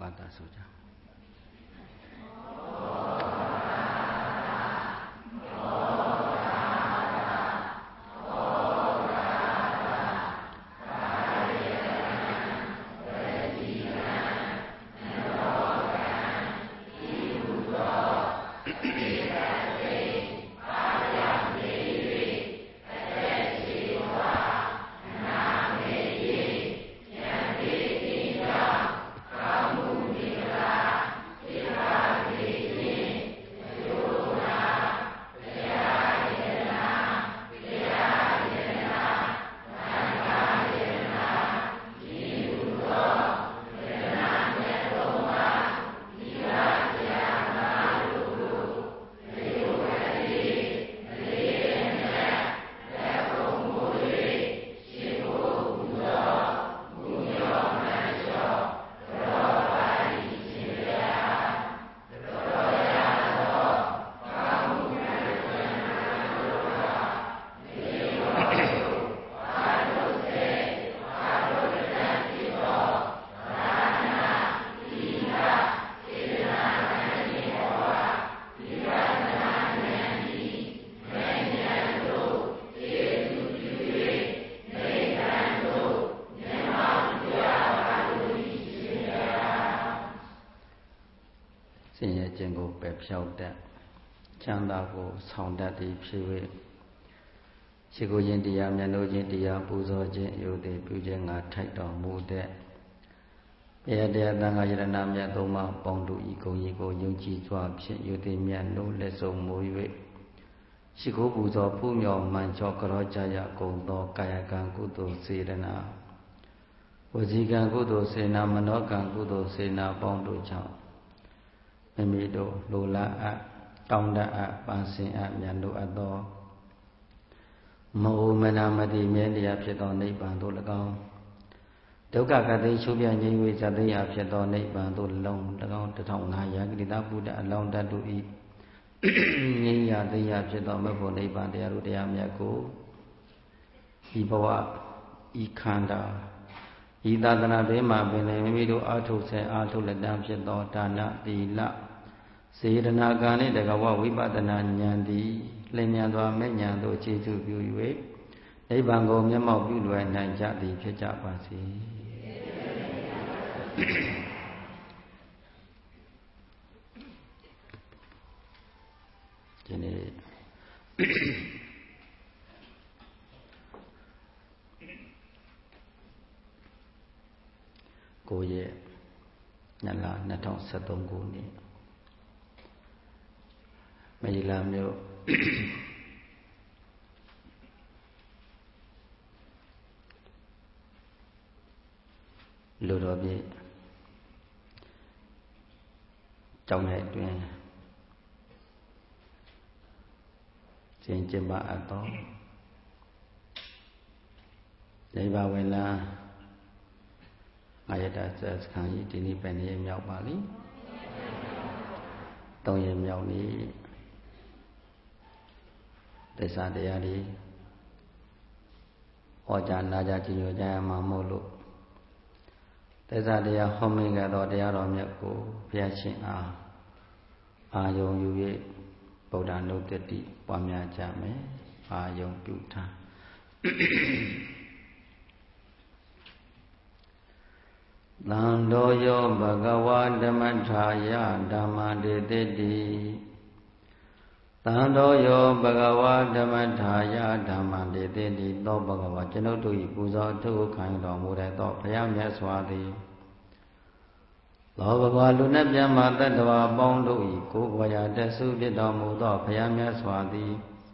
ပါတာဆိုကြဖြောက်တတ်ချမ်းသာကိုဆောင်တတ်သည်ဖြစ်၍ရှိခိုးခြင်းတရားမြတ်လို့ခြင်းတရားပူဇော်ခြင်းယုတ်တိပြုခြင်းငါထိုက်တော်မူတဲ့ဘုရားတရားသံဃာယရဏမြတ်သုံးပါးပေါင်းတို့ဤကုံကြီးကိုယုံကြည်စွာဖြင့်ယုတ်တိမြတ်လို့လက်ဆုံးမူ၍ရှိခိုးပူဇော်ဖူးမြော်မှန်ချောကြောကြရကုန်သောကာယကံကုသိုလ်စေတနာဝစီကံကုသိုလ်စေနာမနောကံကုသိုလ်စေနာပေါင်းတို့ကြောင့်မိမိတို့လိုလားအပ်တောင်းတအပ်ပန်းစင်အပ်မြတ်လို့အပ်သောမဟုမနာမတိမြဲတရားဖြစ်သောနိဗ္ဗာန်သို့၎င်းဒုက္ခကတိချုပ်ပြငြိမ်းဝေဇတိယဖြစ်သောနိဗ္ဗာန်သို့၎င်း1500ကိတဗုဒ္ဓအလောင်းတတ်တို့ဤငြိမ်းရာတိယဖြစ်သောမဖို့နိဗ္ဗာန်တရားတို့တရားမြတ်ကိုဤဘဝဤခန္ဓာဤသာသနာဘေးမှာပင်လည်းမိမိတို့အာထုဆဲအာထုလက်တန်းဖြစ်သောဒါနသီလစေတနာကံနှင့်တကဝဝိပဿနာဉာဏ်သည်လျင်မြန်စွာမဲ့ဉာဏ်သို့ခြေဆုပြု၍နိဗ္ဗာန်ကိုမျက်မှောက်ပြုလွယ်နိုင်ကြသည်ဖြစ်ကြပါစေဒီနေ့9 ရက်ညလ2013ခုနှစ်မီလာမြို့လူတော်ပြည့်ကျောင်းထဲအတွင်းကျင့်ကြံပါအပ်သောနိဗ္ဗာန်ဝင်လာအာယတဆက်စခန်းကြီးဒီနေ့ပဲနေ့မြောက်ပါလိ3 ရက်မြောက်နေ့သစ္စာတရားတွေဟောကြားနာကြားကြည်ညိုကြရမှာမို့လို့သစ္စာတရားဟောမိကြသောတရားတော်မြတ်ကိုဘုရားရှင်အားအာယုံယူ၍ဗုဒ္ဓနုတ္တိပွားများကြမယ်အာယုံပြုထားသံတော်ယောဘဂဝါဓမ္မထာယဓမ္မတေတိတိသံတော်ယောဘဂဝါဓမ္မထာယဓမ္မတေတိတိသောဘဂဝါကျွန်ုပ်တို့၏ပူဇော်အထုခံတော်မူတဲ့သောဘုရားမြတ်စွာသည်သောဘဂဝါလူနှင့်ပြမတ္တဝါပေါင်းတို့၏ကိုယ်ဘဝရာတဆုဖြစ်တော်မူသောဘုရားမြတ်စွာသည်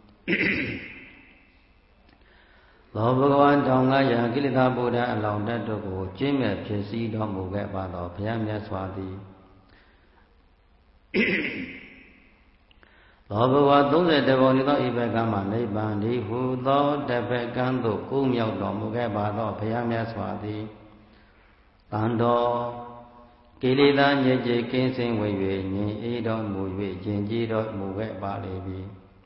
သောဘဂဝါ1500ကိလေသာဗုဒ္ဓအလောင်းတတ်တို့ကိုကျင့်မဲ့ဖြစ်စည်းတော်မူခဲ့ပါသောဘုရားမြတ်စွာသည်သောဘဂဝါ30ပုံဤသောဤဘက်ကမှနိဗ္ဗာန်ဒီဟုသောတဘက်ကံသို့ကိုးမြောက်တော်မူခဲ့ပါသောဘုရားမြတ်စွာသည်တန်တော်ကိလေသာညစ်ကြေးကင်းစင်ဝေ၍ငြိမ်အေးတော်မူ၍ကျင့်ကြည်တော်မူခဲ့ပါလေပြီ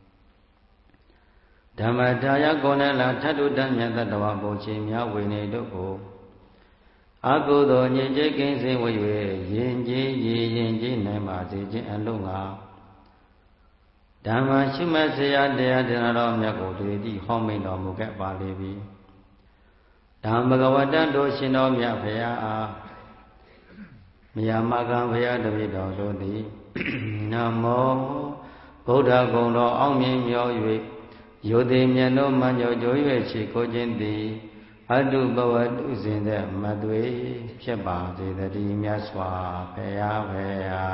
ဓမ္မထာယကိုယ်နဲ့လာထတ်တုတ္တမြတ်တ္တဝါဘုံချင်းများဝေနေတို့ကိုအကုသိုလ်ညစ်ကြေးကင်းစင်ဝေ၍ယဉ်ကျေးရည်ရင်ကျေးနိုင်ပါစေခြင်းအလို့ငါဓမ္မရှုမှတ်စေရတရားဒေသနာတော်မြတ်ကိုတွေ့သည့်ဟောမိန်တော်မူခဲ့ပါလေပြီဓမ္မဘဂဝတ္တတို့ရှင်တော်မြတ်ဖရာအားမြာမကံဖရာတပည့်တော်တို့သည်နမောဗုဒ္ဓဂုဏ်တော်အောင်မြင်မြော်၍ယုတိမြတ်တို့မှညို့ကြိုး၍ရှိခိုးခြင်းသည်အတုဘဝတုစဉ်တဲ့မသွေဖြစ်ပါစေတည်းမြတ်စွာဘုရားဖရာ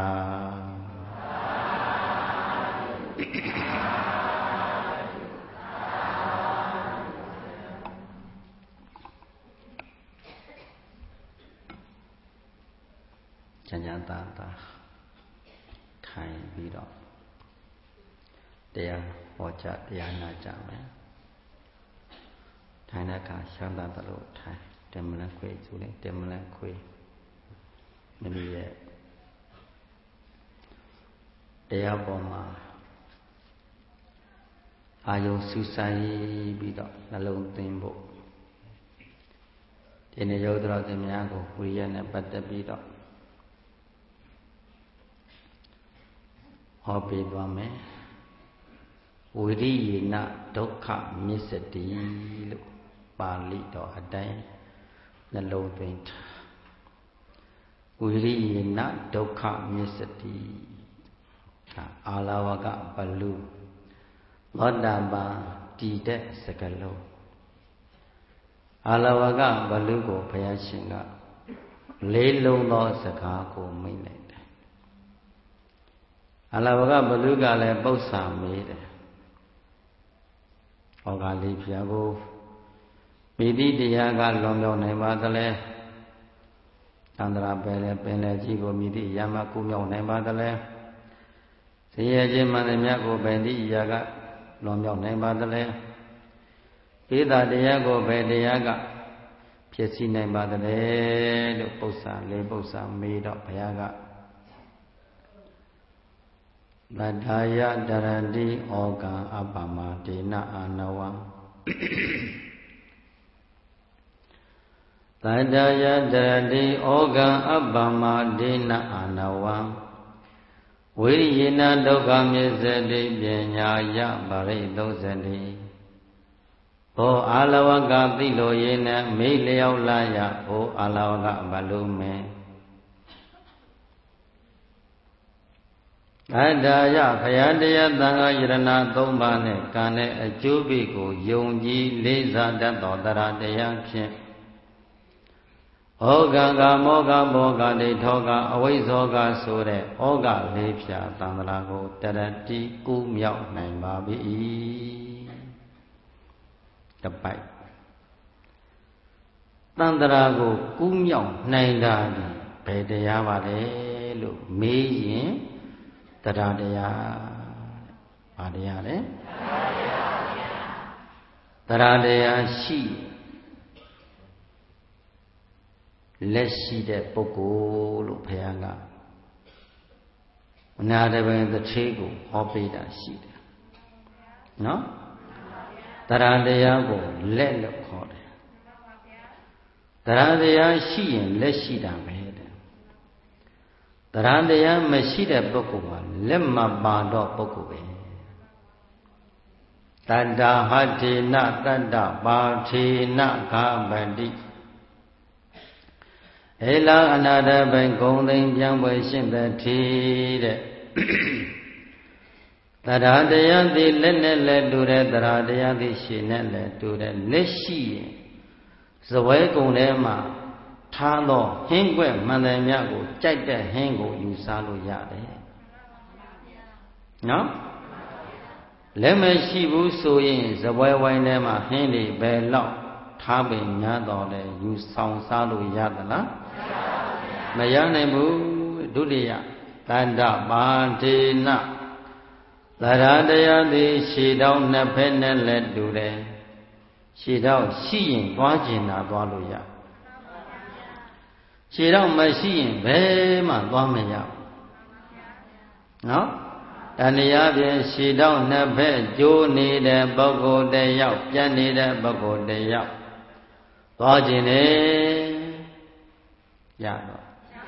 ချမ်းချမ်းသာသာထိုင်ပြီးတော့တရားဟောကြားတရားနာကြမယ်ထိုင်တဲ့အခါရှမ်းသာသလိုထိုင်တင်မလန်းခွေဆိုရင်တင်မလန်းခွေမင်းရဲ့တရားပေါ်မှာအာယုံစူးစိုက်ပြီးတော့နှလုံးသွင်းဖို့ဒီနေ့ရုပ်တော်သင်များကိုဝိရိယနဲ့ပတ်သက်ပြီးတော့ဟောပေးသွားမယ်ဝိရိယေနဒုက္ခမစ္စတိလို့ပါဠိတော်အတိုင်းနှလုံးသွင်းထားဝိရိယေနဒုက္ခမစ္စတိအာလဝကဘလူသောတာပန်တည်တဲ့စကားလုံးအာလဝကဘလူကိုဘုရားရှင်ကလေးလုံးသောစကားကိုမိန့်လိုက်တယ်အာလဝကဘလူကလည်းပု္ပ္ပာမေးတယ်ဩဃာလေးဖျားကိုမိတိတရားကလွန်မြောက်နိုင်ပါသလဲသန္တရာပင်လေကြီးကိုမိတိရမကူမြောက်နိုင်ပါသလဲဆင်းရဲခြင်းမှန်သမျှကိုဘယ်တိအရာကလွန်မြောက်နိုင်ပါသလဲဧတတရားကိုဘယ်တရားကဖြစ်စီနိုင်ပါသလဲလို့ပု္ပ္ပာလေးပု္ပ္ပာမေးတော့ဘုရားကဗဒ္ဓာယတရတိဩကံအပ္ပမဒေနအာနဝံဗဒ္ဓာယတရတိဩကံအပ္ပမဒေနအာနဝံဝိရိယေနဒုက္ခမစ္စတိပညာယပရိသုဇတိဘောအာလဝကသိလိုယေနမေလျောက်လာယဘောအာလဝကဘလုမေအတ္တယဖယားတရားသံဃာယရဏ၃ပါးနဲ့ကံနဲ့အကျိုးပိကိုယုံကြည်လေးစားတတ်သောတရားတရားဖြင့်ဩဃံကမောဃဘောဃဒိဋ္ဌောကအဝိဇ္ဇောကဆိုတဲ့ဩဃလေးဖြာသံဃာကိုတရတိကူးမြောက်နိုင်ပါပြီတပိုက်သံဃာကိုကူးမြောက်နိုင်တာဒီဘယ်တရားပါလဲလို့မေးရင်တရားတရားဘာတရားလဲတရားတရားရှိလက်ရှိတဲ့ပုဂ္ဂိုလ်လို့ဘုရားကအနာတပင်တစ်သေးကိုဟောပေးတာရှိတယ်နော်တရားတရားကိုလက်လို့ခေါ်တယ်တရားတရားရှိရင်လက်ရှိတာပဲတရားတရားမရှိတဲ့ပုဂ္ဂိုလ်ကလက်မပါတော့ပုဂ္ဂိုလ်ပဲတတ္တဟထေနတတ္တပါထေနဂဗတိဧလအနာတပင်ဂုံသိမ်ပြန်ပွဲရှင်းတဲ့ထီတဲ့တရားတရားသည်လက်နဲ့လက်တူတဲ့တရားတရားသည်ရှင်းနဲ့လက်တူတဲ့လက်ရှိရင်ဇဝဲကုံထဲမှာထားသောဟင်းကွက်မှန်တယ်များကိုကြိုက်တဲ့ဟင်းကိုယူစားလို့ရတယ်နော်လက်မရှိဘူးဆိုရင်ဇပွဲဝိုင်းထဲမှာဟင်းတွေဘယ်လောက်ထားပင်များတော့လဲယူဆောင်စားလို့ရသလားမရနိုင်ဘူးဒုတိယတန္တပါထေနသရတရားသည်ရှည်တောင်းနှစ်ဖက်နဲ့လက်တူတယ်ရှည်တောင်းရှိရင်သွားကျင်တာသွားလို့ရခြေတော့မရှိရင်ဘယ်မှသွားမရဘူးနော်တဏှာဖြင့်ခြေတော့နှစ်ဖက်ကျိုးနေတဲ့ပုဂ္ဂိုလ်တယောက်ပြတ်နေတဲ့ပုဂ္ဂိုလ်တယောက်သွားခြင်းနဲ့ရတော့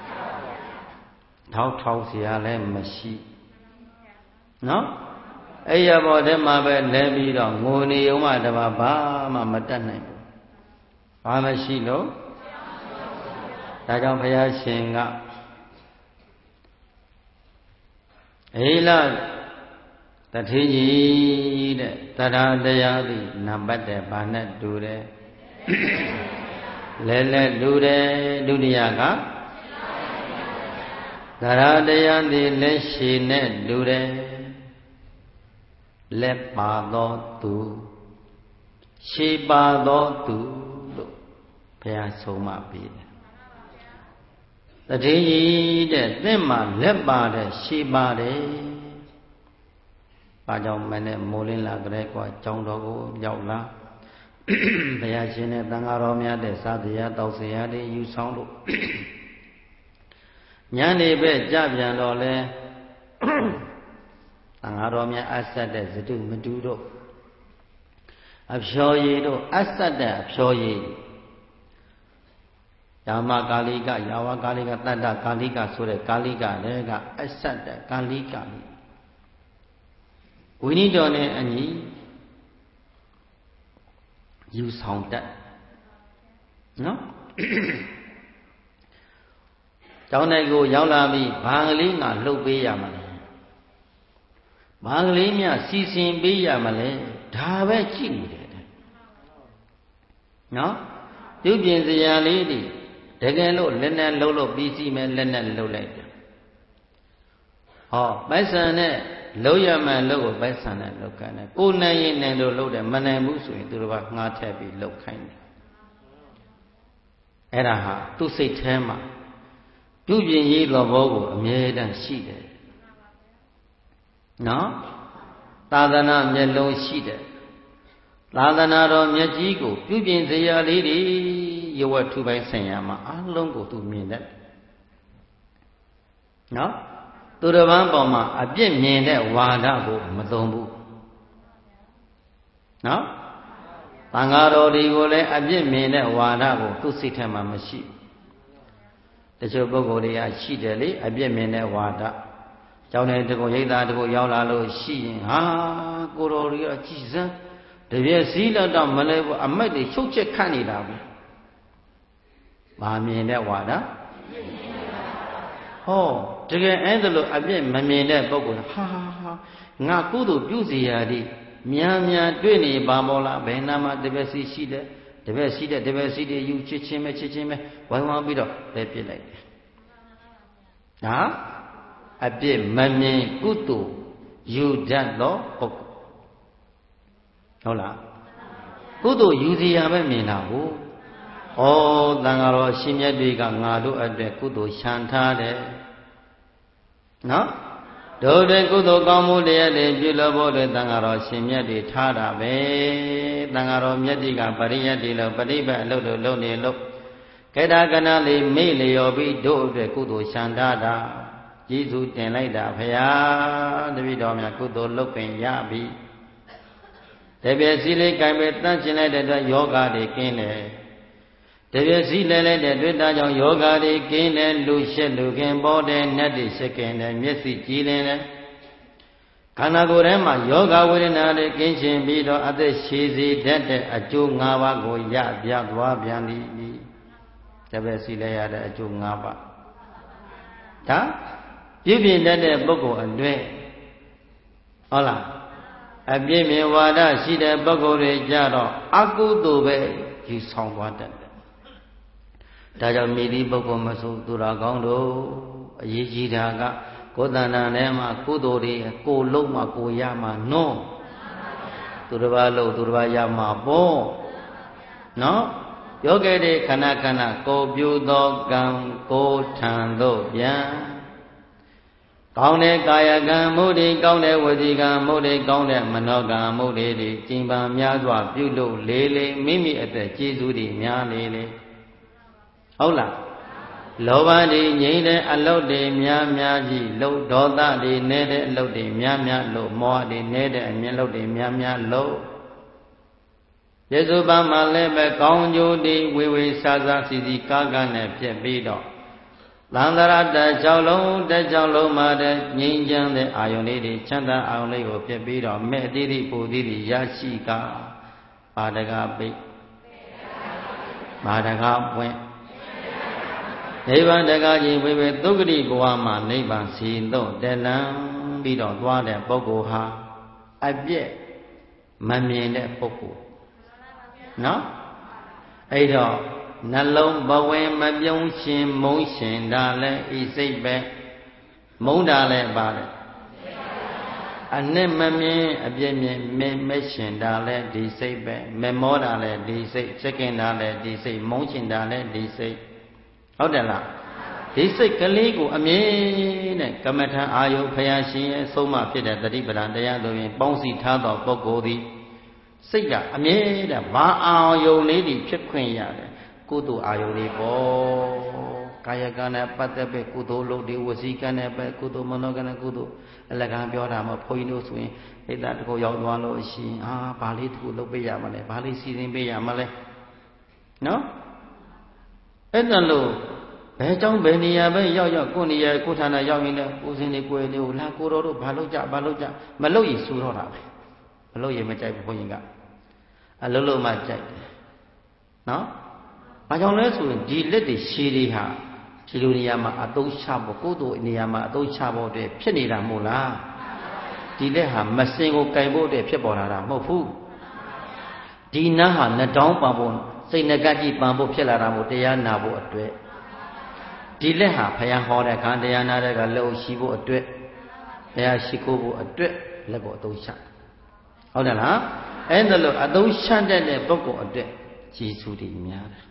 ထောက်เสียလည်းမရှိနော်အဲ့ရပေါ်ထဲမှာပဲလဲပြီးတော့ငိုနေုံမှတပါဘာမှမတတ်နိုင်ဘူးဘာမရှိလို့ဒါကြောင့်ဘုရားရှင်ကအေလတထေကြီးတဲ့တရားတရားသည်နံပါတ်တဲ့ဘာနဲ့တူတယ်လဲတူတယ်ဒုတိယကတရားတရားသည်လက်ရှိနဲ့တူတယ်လက်ပါသောသူရှေးပါသောသူလို့ဘုရားဆုံးမပေးတယ်တထေကြီးတဲ့သင်မှာလက်ပါတယ်ရှေးပါတယ်ဘာကြောင့်မနဲ့မိုးလင်းလာကြတဲ့ကွာကျောင်းတော်ကိုရောက်လာဘုရားရှင်နဲ့သံဃာတော်များတဲ့စာတရားတောက်စရာတွေယူဆောင်လို့ညနေပဲကြပြန်တော့လဲသံဃာတော်များအဆက်တဲ့ဇတုမတူတို့အဖြောရည်တို့အဆက်တဲ့အဖြောရည်ယာမကာလိကယာဝကာလိကတတ္တကာလိကဆိုတဲ့ကာလိကလည်းကအဆက်တဲ့ကာလိကဝိနည်းတော်နဲ့အညီယူဆောင်တတ်နော်ကျောင်းတိုင်းကိုရောက်လာပြီးဘာကလေးငါလှုပ်ပေးရမှာလဲဘာကလေးများစီစဉ်ပေးရမှာလဲဒါပဲကြည့်နေတယ်နော်ပြုပြင်စရာလေးတွေတကယ်လို့လက်နဲ့လှုပ်လို့ပြီးစီမယ်လက်နဲ့လှုပ်လိုက်တယ်ဟောပိုက်ဆံနဲ့လှုပ်ရမှန်လှုပ်ကိုပိုက်ဆံနဲ့လှုပ်ခိုင်းတယ်ကိုနိုင်ရင်နိုင်တို့လှုပ်တယ်မနိုင်ဘူးဆိုရင်သူတို့ကငှားထည့်ပြီးလှုပ်ခိုင်းတယ်အဲ့ဒါဟာသူ့စိတ်ထဲမှာပြုပြင်ရေးသဘောကိုအမြဲတမ်းရှိတယ်နော်သာသနာမျက်လုံးရှိတယ်သာသနာတော်မျက်ကြီးကိုပြုပြင်စရာလေးတွေရဝတ္ထုပိုင်းဆိုင်ရာမှာအလုံးကိုသူမြင်တတ်နော်သူတစ်ပန်းပေါ်မှာအပြစ်မြင်တဲ့ဝါဒကိုမသုံးဘူးနော်သံဃာတော်တွေကိုလည်းအပြစ်မြင်တဲ့ဝါဒကိုသူ့စိတ်ထဲမှာမရှိဘူးတချို့ပုဂ္ဂိုလ်တွေကရှိတယ်လေအပြစ်မြင်တဲ့ဝါဒကျောင်းထဲတကုရိတ်သားတကုရောက်လာလို့ရှိရင်ဟာကိုတော်တွေကကြည်စမ်းတပြည့်စည်းတော့မလဲဘူးအမိုက်တွေချုပ်ချက်ခတ်နေတာဘူးမမြင်တဲ့ဝါဒဟောတကယ်အဲ့ဒါလို့အပြစ်မမြင်တဲ့ပုဂ္ဂိုလ်ဟာငါကုသိုလ်ပြုစီရာဒီများတွေ့နေပါမောလားဘယ်နာမှာတပည့်စီရှိတယ်တပည့်စီတဲ့တပည့်စီတွေယူချစ်ချင်းပဲဝိုင်းဝန်းပြီးတော့လဲပြစ်လိုက်တယ်ဟာအပြစ်မမြင်ကုသိုလ်ယူတတ်သောပုဂ္ဂိုလ်ဟုတ်လားကုသိုလ်ယူစီရာပဲမြင်တာကိုဩသံဃာတော်ရှင်မြတ်တွေကငါတို့အတွက်ကုသိုလ်ရှံထားတယ်နော်တို့တဲ့ကုသိုလ်ကောင်းမှုတရားတွေပြုလို့ဖို့တဲ့သံဃာတော်ရှင်မြတ်တွေထားတာပဲသံဃာတော်မြတ်တွေကပရိယတ်တွေလို့ပฏิပတ်အလုပ်လုပ်နေလို့ကေတာကနာလေးမေ့လျော်ပြီးတို့အတွက်ကုသိုလ်ရှံထားတာကျေးဇူးတင်လိုက်တာဖရာတပည့်တော်များကုသိုလ်လုပ်ပင်ရပြီတပည့်စီလေးကံပဲတန်းကျင်လိုက်တဲ့အတွက်ယောဂတွေကင်းတယ်တပည့်စီလဲလိုက်တဲ့တွေ့တာကြောင့်ယောဂတွေကင်းတယ်လူရှက်လူခင်ပေါ်တယ်နတ်တွေရှက်ကင်းတယ်မျက်စိကြည်လင်တယ်ခန္ဓာကိုယ်ထဲမှာယောဂဝေဒနာတွေကင်းခြင်းပြီးတော့အသက်ရှည်စေတတ်တဲ့အကျိုး၅ပါးကိုရပြသွားပြန်သည်တပည့်စီလဲရတဲ့အကျိုး၅ပါးဒါပြည့်ပြည့်တတ်တဲ့ပုဂ္ဂိုလ်အတွက်ဟုတ်လားအပြည့်မြင်ဝါဒရှိတဲ့ပုဂ္ဂိုလ်တွေကြတော့အကုသိုလ်ပဲယူဆောင်သွားတတ်တယ်ဒါကြောင့်မိသည့်ပုဂ္ဂိုလ်မဆိုသူတော်ကောင်းတို့အရေးကြီးတာကကိုယ်တဏ္ဍာထဲမှာကုသိုလ်တွေကိုလုံးမှကိုရမှာနော်သူတစ်ပါးလုံးသူတစ်ပါးရမှာပေါ့နော်ယောဂတဲ့ခဏခဏကိုပြုသောကံကိုထံသို့ပြန်ကောင်းတဲ့ကာယကံမှုတွေကောင်းတဲ့ဝစီကံမှုတွေကောင်းတဲ့မနောကံမှုတွေကျင့်ပံများစွာပြုလို့လေမိမိအသက်ကျေးဇူးတွေများလေဟုတ်လားလောဘတွေငြိမ့်တဲ့အလုပ်တွေများကြီးလို့ဒေါသတွေနည်းတဲ့အလုပ်တွေများလို့မောဟတွေနည်းတဲ့အမြင်လုပ်တွေများလို့ယေစုပံမှာလည်းပဲကောင်းကျိုးတွေဝေဆာစီကားနဲ့ဖြစ်ပြီးတော့သံဃာတက်ကြောက်လုံးမှာတဲ့ငြိမ်းချမ်းတဲ့အာယုန်လေးတွေချမ်းသာအာယုန်လေးကိုပြည့်ပြီးတော့မဲ့တိတိပူတိတိရရှိကပါဒကပိပါဒကပွင့်နိဗ္ဗာန်တကားကြီးဝိဝေသုဂတိဘဝမှာနိဗ္ဗာန်စီတော့တလံပြီးတော့သွားတဲ့ပုဂ္ဂိုလ်ဟာအပြည့်မမြင်တဲ့ပုဂ္ဂိုလ်နော်အဲ့တော့နှလုံးဘဝင်မပြုံးရှင်မုန်းရှင်တာလဲဤစိတ်ပဲမုန်းတာလဲပါတယ်အနှစ်မမြင်အပြည့်မြင်မဲရှင်တာလဲဒီစိတ်ပဲမဲမောတာလဲဒီစိတ်စက်ကင်တာလဲဒီစိတ်မုန်းရှင်တာလဲဒီစိတ်ဟုတ်တယ်လားဒီစိတ်ကလေးကိုအမြဲတဲ့ကမ္မထံအာယုဖယားရှင်ရဲ့ဆုံးမဖြစ်တဲ့တတိပဒံတရားဆိုရင်ပေါင်းစည်းထားသောပုဂ္ဂိုလ်သည်စိတ်ကအမြဲတမ်းဘာအာယုလေးတွေဖြစ်ခွင့်ရတယ်ကုသိုလ်အာယုလေးပေါ့ကာယကံနဲ့ပတ်သက်ပဲကုသိုလ်လုပ်ဒီဝစီကံနဲ့ပဲကုသိုလ်မနောကံနဲ့ကုသိုလ်အလကံပြောတာမှဘုန်းကြီးတို့ဆိုရင်ဣဒ္ဓတကူရောက်သွားလို့ရှိရင်ဘာလေးတခုလုပ်ပေးရမလဲဘာလေးစီစဉ်ပေးရမလဲနော်အဲ့ဒါလို့ဘယ်ကြောင့်ဘယ်နေရာပဲရောက်ကိုနေရာကိုဌာနရောက်ရင်လည်းကိုစင်လေးကိုယ်လေးကိုလာကိုတော်တို့ဘာလုပ်ကြမလုပ်ရင်စူတော့တာပဲမလုပ်ရင်မကြိုက်ဘူးဘုန်းကြီးကအလုံးလုံးမှကြိုက်တယ်နော်ဘာကြောင့်လဲဆိုရင်ဒီလက်တွေရှည်တွေဟာဒီလိုနေရာမှာအသုံးချဖို့ကိုယ်တို့နေရာမှာအသုံးချဖို့အတွက်ဖြစ်နေတာမို့လားဒီလက်ဟာမစင်ကိုကင်ဖို့အတွက်ဖြစ်ပေါ်လာတာမဟုတ်ဘူးဒီနားဟာနှတောင်းပန်ဖို့စိတ်ငကကြည့်ပန်ဖို့ဖြစ်လာတာမို့တရားနာဖို့အတွက်ဒီလက်ဟာဘုရားဟောတဲ့ခါတရားနာတဲ့ကလက်ကိုရှိဖို့အတွက်တရားရှိခိုးဖို့အတွက်လက်ကိုအသုံးချဟုတ်တယ်လားအဲ့ဒါလို့အသုံးချတဲ့ပုဂ္ဂိုလ်အတွက်ကျေးဇူးတွေများတယ်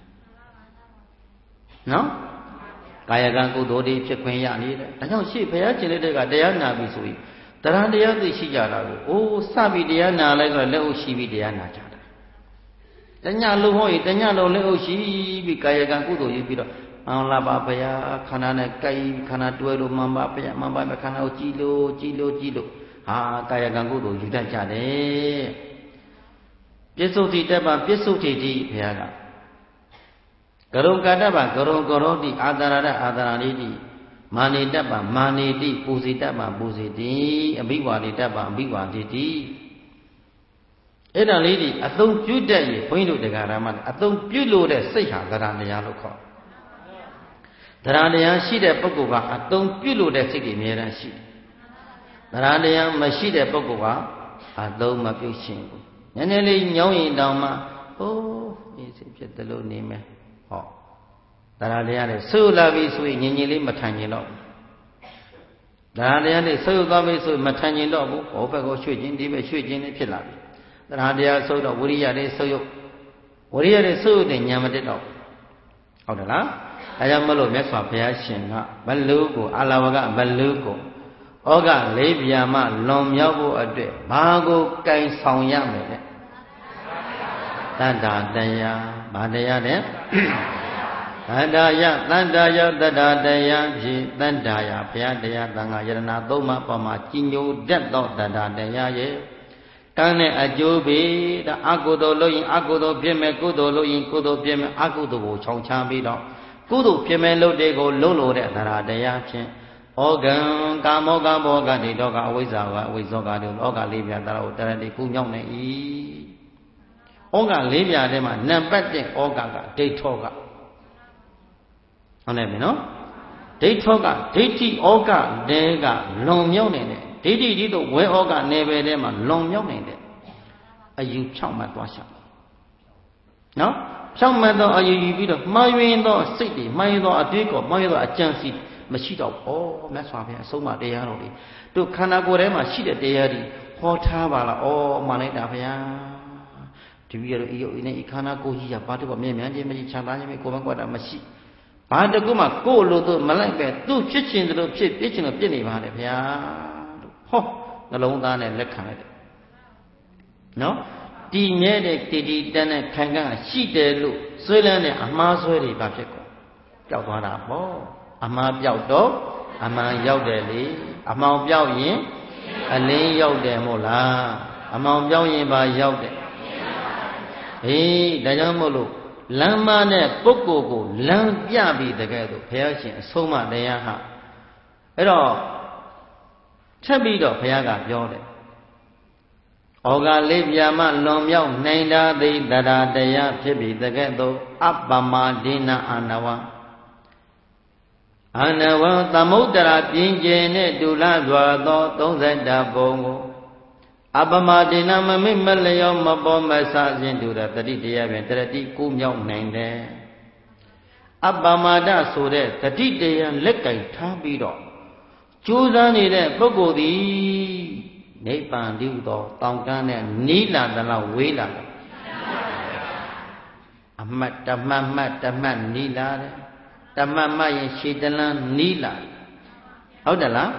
နော်ကာယကံကုသိုလ်တွေဖြစ်ခွင့်ရနေတယ်ဒါကြောင့်ရှေ့ဘုရားကျင့်တဲ့ကတရားနာပြီဆိုရင်တရားသိရှိကြတာကိုစပြီးတရားနာလိုက်ဆိုလက်အုပ်ရှိပြီးတရားနာကြတာတညလုံးဟောရင်တညလုံးလက်အုပ်ရှိပြီးကာယကံကုသိုလ်ရေးပြီးတော့မှန်လားပါဘုရားခန္ဓာနဲ့ကိုယ်ခန္ဓာတွဲလို့မှန်ပါဘုရားမှန်ပါခန္ဓာကိုကြည်လို့ကာယကံကုသိုလ်ယူတတ်ကြတယ်ပြစ္ဆုတ်တိတပ္ပပြစ္ဆုတ်တိတိဘုရားကကရုံကတ္တပကရုံကရောတိအာသရဒအာသရဏိတိမာနေတပ္ပမာနေတိပူစီတပ္ပပူစီတိအဘိဝါတိတပ္ပအဘိဝါတိတိအဲ့ဒါလေးဒီအသုံးပြုတတ်ရင်ဘုန်းကြီးတို့တရားဓမ္မအသုံးပြုလို့တဲ့စိတ်ဟာသရတရားလို့ခေါ်သရတရားရှိတဲ့ပုဂ္ဂိုလ်ကအသုံးပြုလို့တဲ့စိတ်တွေအများအားရှိတယ်သရတရားမရှိတဲ့ပုဂ္ဂိုလ်ကအသုံးမပြုရှင်ဘူးနည်းနည်းလေးညောင်းရင်တောင်မှအေးစိတ်ဖြစ်တယ်လို့နေမယ်ဟောသရတရားနဲ့ဆုလာပြီဆိုရင်ငြင်းငြင်းလေးမထိုင်ကျင်တော့ဘူးသရတရားနဲ့ဆုသွားပြီဆိုရင်မထိုင်ကျင်တော့ဘူးဟောဘက်ကိုရွှေ့ခြင်းဒီဘက်ရွှေ့ခြင်းနဲ့ဖြစ်လာပြီသရတရားဆုတော့ဝိရိယလေးဆုပ်ဝိရိယလေးဆုပ်တဲ့ဉာဏ်မတက်တော့ဟုတ်တယ်လားဒါကြောင့်မလို့မြတ်စွာဘုရားရှင်ကဘလူကိုအာလဝကဘလူကိုဩဃလေးပြာမလွန်မြောက်ဖို့အတွက်ဘာကိုကင်ဆောင်ရမယ်တဲ့တတ္တာတရားဘာတရားလဲတတ္တာယတတ္တာယတတ္တာတရားဖြင့်တတ္တာယဘုရားတရားသံဃာယရဏသုံးပါးပေါ်မှာကြီးညိုတတ်သောတတ္တာတရားရဲ့ကံနဲ့အကျိုးပေးဒါအကုသိုလ်လုပ်ရင်အကုသိုလ်ဖြစ်မယ်ကုသိုလ်လုပ်ရင်ကုသိုလ်ဖြစ်မယ်အကုသိုလ်ကိုချောင်ချပြီးတော့ကုသိုလ်ဖြစ်မဲ့လုပ်တွေကိုလုံးလို့တဲ့သရတရားဖြင့်ဩကံကာမောကဘောကတိတောကအဝိဇ္ဇာကအဝိဇ္ဇောကတို့ဩကလေးပြာတရားကိုတရတိကူညောင်းနေ၏ဩကလေးပြာထဲမှာနံပါတ်1ဩကကဒိဋ္ဌောကဟုတ်တယ်မနော်ဒိဋ္ဌောကဒိဋ္ဌိဩကတဲကလွန်မြောက်နေတဲ့ဒိဋ္ဌိဒီတို့ဝဲဩကနေပယ်ထဲမှာလွန်မြောက်နေတဲ့အယူဖြောင့်မှတ်သွားရှာနော်ဖြောင့်မှတ်သောအယူယူပြီးတော့မှားယွင်းသောစိတ်တွေမှားယွင်းသောအတွေးကောမှားယွင်းသောအကြံစီမရှိတော့မြတ်စွာဘုရားအဆုံးအမတရားတော်တွေတို့ခန္ဓာကိုယ်ထဲမှာရှိတဲ့တရားတွေဟောထားပါလားမှန်လိုက်တာဘုရားဒီပြီးတော့ဤယုတ်ဤနဲ့ဤခန္ဓာကိုယ်ကြီးကဘာတကွမြဲမြံခြင်းမရှိချမ်းသာခြင်းမရှိကိုယ်မကွက်တာမရှိဘာတကွမှကိုယ်လိုသူမလိုက်ပဲသူ့ဖြစ်ခြင်းတို့ဖြစ်ပြခြင်းတို့ပြစ်နေပါလေဘုရားဟောနှလုံးသားနဲ့လက်ခံလိုက်တယ်နော်တည်မြဲတဲ့တည်တည်တန်းတဲ့ခံကရှိတယ်လို့ဆွဲလန်းတဲ့အမှားဆွဲတွေဘာဖြစ်ကုန်ကြောက်သွားတာပေါ့အမှားပြောက်တော့အမှန်ရောက်တယ်လေအမှောင်ပြောက်ရင်အလင်းရောက်တယ်မို့လားအမှောင်ပြောက်ရင်ဘာရောက်တယ်ဟေးဒါကြောင့်မို့လို့လမ်းမနဲ့ပုဂ္ဂိုလ်ကိုလမ်းပြပြီးတကယ်တော့ဘုရားရှင်အဆုံးအမတရားဟာအဲ့တော့ချက်ပြီးတော့ဘုရားကပြောတယ်ဩဃလေးပြာမလွန်မြောက်နိုင်တာသိတရာတရားဖြစ်ပြီးတကယ်တော့အပ္ပမဒိနာအာနဝသမုဒ္ဒရာပြင်းကျင်နဲ့ဒုလစွာသော30ပုံကိုအပမဒိနာမမိမလျောမပေါ်မဆခြင်းတူတာတတိတရားဖြင့်တရတိကိုမြောက်နိုင်တယ်အပမဒဆိုတဲ့တတိတရားလက်ကင်ထားပြီးတော့ကြိုးစားနေတဲ့ပုဂ္ဂိုလ်သည်နိဗ္ဗာန်တည်းသောတောင်တန်းနဲ့နီးလာတယ်လို့ဝေးလာတယ်အမှတ်တမှတ်မှတ်တမှတ်နီးလာတယ်တမတ်မရင်ရှည်တလန်းနီးလာဟုတ်တယ်လား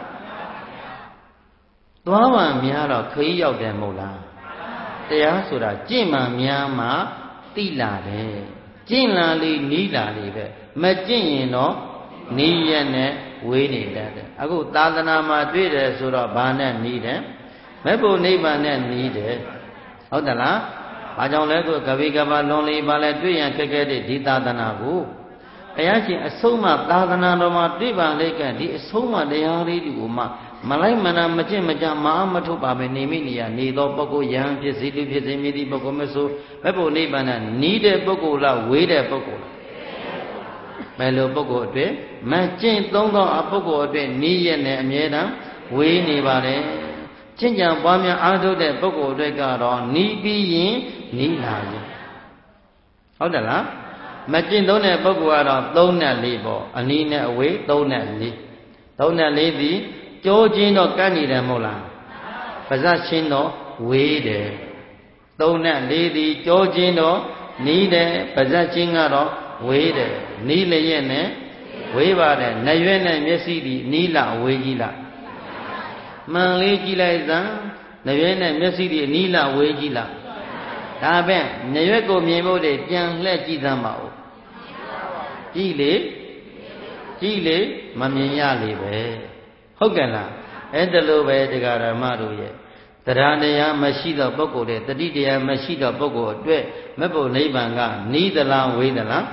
သွားမှများတော့ခရီးရောက်တယ်မဟုတ်လားတရားဆိုတာကျင့်မှများမှသိလာတယ်ကျင့်လာလေနီးလာလေပဲမကျင့်ရင်တော့နီးရက်နဲ့ဝေးနေတတ်တယ်အခုသာသနာမှာတွေ့တယ်ဆိုတော့ဘာနဲ့နီးတယ်မဲ့ဖို့နိဗ္ဗာန်နဲ့နီးတယ်ဟုတ်တယ်လားဘာကြောင့်လဲဆိုကဗေကဘာလွန်လေပါလဲတွေ့ရင်ခက်ခဲတဲ့ဒီသာသနာကိုဘုရားရှင်အဆုံးအမသာသနာတော်မှာတွေ့ပါလိမ့်ကဒီအဆုံးအမတရားလေးဒီကိုမှမလိုက်မနာမကျင့်မကြမအားမထုတ်ပါပဲနေမိနေရနေသောပုဂ္ဂိုလ်ယံဖြစ်စေလူဖြစ်စေမြည်သည့်ပုဂ္ဂိုလ်မဆိုဘက်ဖို့နိဗ္ဗာန်နီးတဲ့ပုဂ္ဂိုလ်လားဝေးတဲ့ပုဂ္ဂိုလ်လားဘယ်လိုပုဂ္ဂိုလ်အတွက်မကျင့်သုံးသောအပုဂ္ဂိုလ်အတွက်နီးရနဲ့အမြဲတမ်းဝေးနေပါတယ်ကျင့်ကြံပွားများအားထုတ်တဲ့ပုဂ္ဂိုလ်အတွက်ကတော့နီးပြီးရင်နီးလာရင်ဟုတ်တယ်လားမကျင့်သုံးတဲ့ပုဂ္ဂိုလ်ကတော့3နဲ့4ပေါ့အနီးနဲ့အဝေး3နဲ့4 3နဲ့4သည်ကြိုးချင်းတော့ကပ်နေတယ်မဟုတ်လားပါဇက်ချင်းတော့ဝေးတယ်3နဲ့4သည်ကြိုးချင်းတော့နီးတယ်ပါဇက်ချင်းကတော့ဝေးတယ်နီးလျက်နဲ့ဝေးပါတယ်နှရွက်နဲ့မျက်စိသည်နီးလားဝေးကြီးလားမှန်လေးကြည့်လိုက်စမ်းနှရွက်နဲ့မျက်စိသည်နီးလားဝေးကြီးလားဒါပဲနှရွက်ကိုမြင်ဖို့တည်းပြန်လှည့်ကြည့်သမ်းပါဦးကြည့်လေမမြင်ရလေပဲဟုတ်ကဲ့လားအဲ့ဒါလိုပဲတရားဓမ္မတို့ရဲ့တရားတရားမရှိသောပုဂ္ဂိုလ်တဲ့တတိတရားမရှိသောပုဂ္ဂိုလ်အတွက်မဘုနိဗ္ဗာန်ကနီးသလားဝေးသလား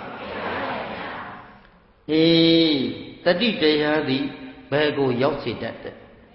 အေးတတိတရားသည်ဘယ်ကိုရောက်စေတတ်တယ်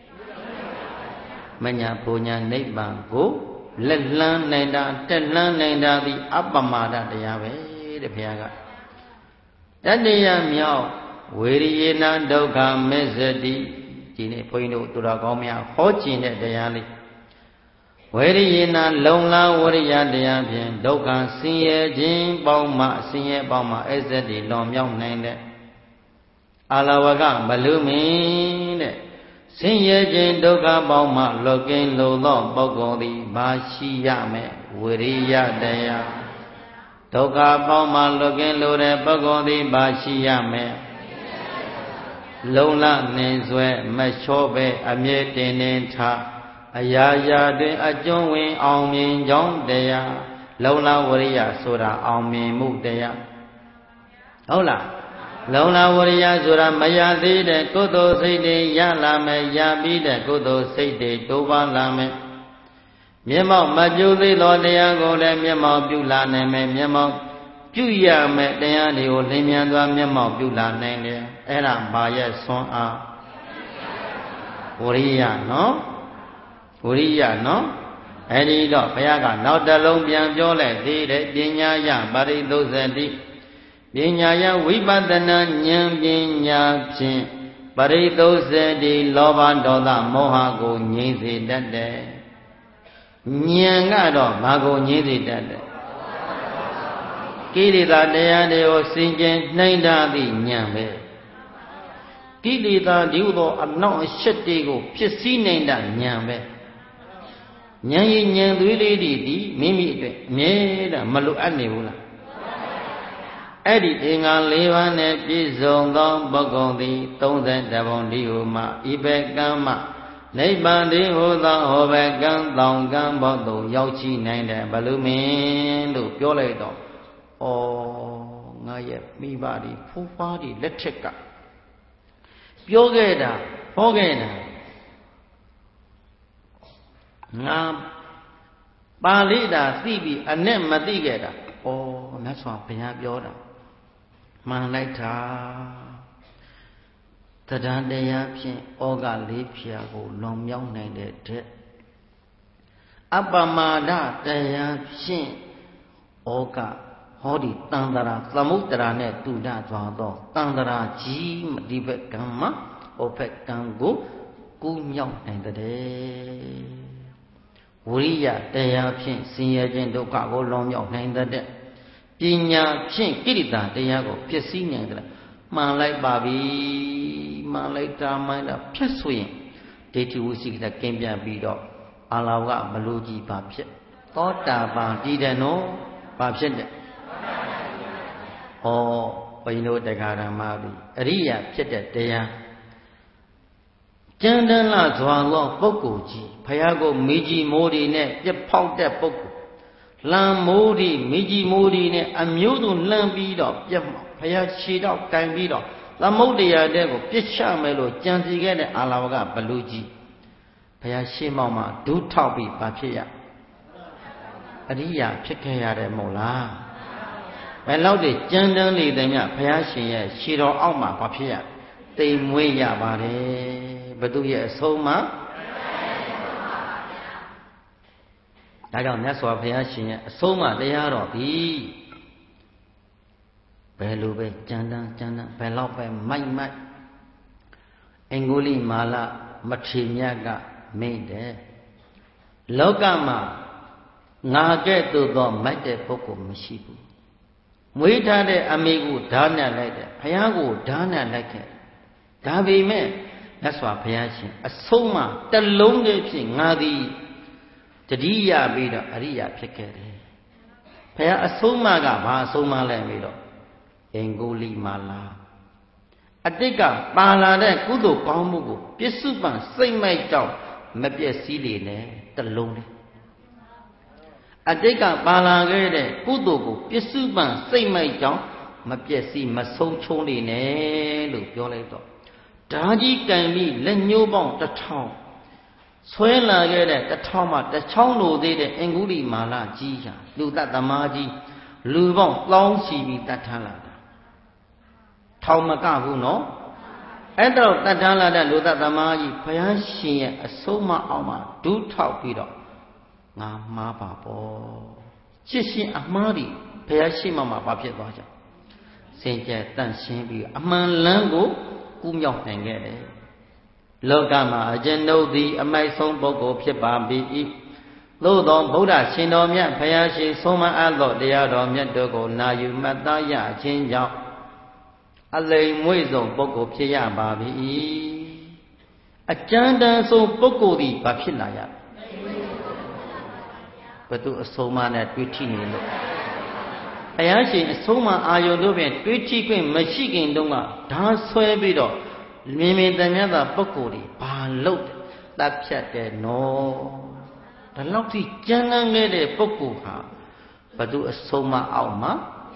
မညာဘုံညာနိဗ္ဗာန်ကိုလက်လန်းနိုင်တာတက်လန်းနိုင်တာသည်အပ္ပမဒတရားပဲတဲ့ဘုရားကတတိယမြောက်ဝေရိယေနဒုက္ခမစ္စတိဒီနေ့ဘုန်းကြီးတို့သူတော်ကောင်းများဟောကျင်တဲ့တရားလေးဝေရိယေနလုံလားဝရိယတရားဖြင့်ဒုက္ခဆင်းရဲခြင်းပေါင်းမှဆင်းရဲပေါင်းမှအစ္စတိလွန်မြောက်နိုင်တဲ့အာလဝကဘလူမင်းတဲ့ဆင်းရဲခြင်းဒုက္ခပေါင်းမှလွတ်ကင်းလိုသောပုဂ္ဂိုလ်သည်ဘာရှိရမယ်ဝိရိယတရားဒုက္ခပေါင်းမှလွတ်ကင်းလိုတဲ့ပုဂ္ဂိုလ်သည်ဘာရှိရမယ်လုံလနှင်ဆွဲမချောပဲအမြဲတင်နေထအရာရာတွင်အကျွမ်းဝင်အောင်မြင်ကြောင်းတရားလုံလဝရိယဆိုတာအောင်မြင်မှုတရားဟုတ်လားလုံလဝရိယဆိုတာမရသေးတဲ့ကုသိုလ်စိတ်တွေရလာမယ်ရပြီးတဲ့ကုသိုလ်စိတ်တွေတိုးပါလာမယ်မျက်မှောက်မပြုသေးသောတရားကိုလည်းမျက်မှောက်ပြုလာနိုင်မယ်မျက်မှောက်ပြုရမယ်တရားတွေကိုလင်းမြန်စွာမျက်မှောက်ပြုလာနိုင်တယ်အဲ့ဒါဘာရဲ့ဆွမ်းအားဝရိယနော်ဝရိယနော်အဲ့ဒီတော့ဘုရားကနောက်တစ်လုံးပြန်ပြောလိုက်သေးတယ်ပညာယပရိသုဇတိပညာယဝိပဿနာဉာဏ်ပညာဖြင့်ပရိသုဇတိလောဘဒေါသမောဟကိုငြိမ့်စေတတ်တယ်ဉာဏ်ကတော့ဘာကိုငြိမ့်စေတတ်တယ်ကိလေသာတရားတွေကိုစင်ကြင်နှိမ့်ထားသည့်ဉာဏ်ပဲကိလေသာဒီဟုသောအနောက်အရှက်တွေကိုဖြစ်စည်းနိုင်တာဉာဏ်ပဲဉာဏ်ရည်ဉာဏ်သွေးလေးတွေဒီမိမိအတွက်အမြဲတမ်းမလိုအပ်နေဘူးလားအဲ့ဒီအင်္ဂါ၄ပါးနဲ့ပြည့်စုံသောပုဂ္ဂိုလ်သည်30ပုံဒီဟုမှဤဘက်ကံမှနိဗ္ဗာန်ဒီဟုသောဟောဘက်ကံတောင်ကံဘောသို့ရောက်ရှိနိုင်တယ်ဘလူမင်းလို့ပြောလိုက်တော့ဩငါရဲ့မိဘတွေဖိုးဖွားတွေလက်ထက်ကပြောခဲ့တာဟောခဲ့တာငါပါဠိတာသိပြီးအနဲ့မသိခဲ့တာဩငါတ်စွာဘုရားပြောတာမှန်လိုက်တာတရားတရားဖြင့်ဩဃလေးဖြာကိုလွန်မြောက်နိုင်တဲ့တဲ့အပမာဒတရားဖြင့်ဩဃဟောဒီတန်တရာသမုဒ္ဒရာနဲ့တူတတ်သွားသောတန်တရာကြီးဒီဘက်ကံမှာဩဘက်ကံကိုကူးမြောက်နိုင်တဲ့ဝိရိယတရားဖြင့်ဆင်းရဲခြင်းဒုက္ခကိုလွန်မြောက်နိုင်တဲ့ပညာဖြင့်ကိရိတာတရားကိုဖြစ်စည်းနိုင်တဲ့မှန်လိုက်ပါပြီမှန်လိုက်တာမှန်တာဖြစ်ဆိုရင်ဒိဋ္ဌိဝိသိကိစ္စကင်းပြပြီးတော့အာလောကမလို့ကြီးပါဖြစ်သောတာပန်တည်တယ်နော်ပါဖြစ်တဲ့ဩဘုန်းကြီးတို့တရားဓမ္မပြီအရိယာဖြစ်တဲ့တရားကျမ်းတမ်းလာစွာသောပုဂ္ဂိုလ်ကြီးဘုရားကိုမိကြီးမိုးဒီနဲ့ပြက်ဖောက်တဲ့ပုဂ္ဂိုလ်လမ်းမိုးဒီမိကြီးမိုးဒီနဲ့အမျိုးသူလှမ်းပြီးတော့ပြက်ဘုရားခြေတော့ကင်ပြီးတော့သမုဒ္ဒရာတဲ့ကိုပြစ်ချမယ်လို့ကြံစီခဲ့တဲ့အာလဝကဘလူကြီးဘုရားရှေ့မောက်မှာဒုထောက်ပြီးဘာဖြစ်ရအရိယာဖြစ်ခဲ့ရတယ်မို့လားဘယ်လောက်တည်းကြမ်းတမ်းနေတယ်မြဘုရားရှင်ရဲ့ခြေတော်အောက်မှာဘာဖြစ်ရတိမ်မွေးရပါတယ်ဘသူရဲ့အဆုံးမှာဒါကြောင့်မြတ်စွာဘုရားရှင်ရဲ့အဆုံးမှာတရားတော်ဒီဘယ်လိုပဲကြမ်းတမ်းဘယ်လောက်ပဲမိုက်အင်္ဂုလိမာလမထေမြတ်ကမိန့်တယ်လောကမှာငါကဲ့သို့သောမိုက်တဲ့ပုဂ္ဂိုလ်မရှိဘူးမွေးထားတဲ့အမေကိုဓာတ်နဲ့လိုက်တယ်ဘုရားကိုဓာတ်နဲ့လိုက်ခဲ့ဒါပေမဲ့မြတ်စွာဘုရားရှင်အဆုံးမတလုံးတည်းဖြင့်ငါသည်တတိယပြီးတော့အရိယာဖြစ်ခဲ့တယ်ဘုရားအဆုံးမကဘာအဆုံးမလဲပြီးတော့အင်္ဂုလိမာလာအတိတ်ကပါလာတဲ့ကုသိုလ်ကောင်းမှုကိုပစ္စုပန်စိတ်မိုက်ကြောင့်မပြည့်စည်လေနဲ့တလုံးတည်းအတိတ်ကပါလာခဲ့တဲ့ကုသိုလ်ကိုပစ္စုပန်စိတ်မိုက်ကြောင့်မပြည့်စည်မဆုံးချုံးလေနဲ့လို့ပြောလိုက်တော့ဓာကြီးကံပြီးလက်ညှိုးပေါင်း1000ဆွဲလာခဲ့တဲ့1000မှာ1000လိုသေးတဲ့အင်္ဂုလိမာလာကြီးဟာလူတသမားကြီးလူပေါင်း1000ရှိပြီးတတ်ထားလာတာထောင်မကဘူးနော်အဲ့တော့တတ်ထားလာတဲ့လူတသမားကြီးဘုရားရှင်ရဲ့အဆုံးမအောင်မှာဒုထောက်ပြီးတော့ငါမှားပါပေါ့ရှင်းရှင်းအမှားဒီဘုရားရှိမှဘာဖြစ်သွားကြစင်ကြယ်တန့်ရှင်းပြီးအမှန်လန်းကိုကူးမြောက်နိုင်ခဲ့တယ်လောကမှာအကျဉ်းတို့သည်အမိုက်ဆုံးပုဂ္ဂိုလ်ဖြစ်ပါ၏သို့သောဗုဒ္ဓရှင်တော်မြတ်ဘုရားရှင်ဆုံးမအပ်သောတရားတော်မြတ်တို့ကိုနာယူမှတ်သားရခြင်းကြောင့်အလိမ်မွေ့ဆုံးပုဂ္ဂိုလ်ဖြစ်ရပါ၏အကျဉ်းတန်းဆုံးပုဂ္ဂိုလ်သည်ဘာဖြစ်လာရဘသူအဆုံးမနဲ့တွေ့ထိနေလို့ဘုရားရှင်အဆုံးမအာယုန်တို့ဖြင့်တွေ့ထိခွင့်မရှိခင်တုန်းကဓာဆွဲပြီးတော့မြင်မြင်တမ်းများသာပုဂ္ဂိုလ်တွေဘာလို့တတ်ဖြတ်တယ်နော်ဒါလောက်ထိကြမ်းတမ်းခဲ့တဲ့ပုဂ္ဂိုလ်ဟာဘသူအဆုံးမအောက်မှာ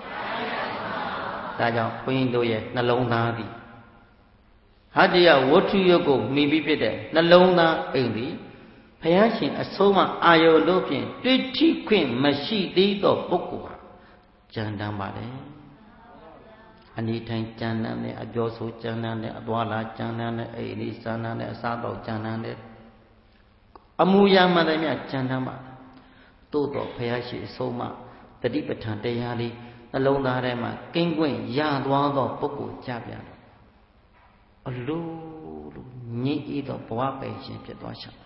ဒါကြောင့်ဘုန်းကြီးတို့ရဲ့နှလုံးသားသည်ဟာတရားဝတ္ထုရုပ်ကိုမှီပြီးဖြစ်တဲ့နှလုံးသားအိမ်သည်ဘုရားရှင်အဆုံးမအာယုန်တို့ဖြင့်တွေ့ထိခွင့်မရှိသေးသောပုဂ္ဂိုလ်ဟာကြမ်းတမ်းပါတယ်အနိထိုင်ကြမ်းတမ်းတဲ့အပြောဆိုကြမ်းတမ်းတဲ့အသွားလာကြမ်းတမ်းတဲ့အိဒီစန္ဒနဲ့အစားတော့ကြမ်းတမ်းတဲ့အမူအရာမှန်တယ်မြကြမ်းတမ်းပါသို့တော့ဘုရားရှိအဆုံးမတတိပဋ္ဌာန်တရားလေးနှလုံးသားထဲမှာကင်းကွင်းရသွားသောပုဂ္ဂိုလ်ကြပြန်အလိုလိုညစ်ဤသောဘဝပဲရှင်ဖြစ်သွားရှာ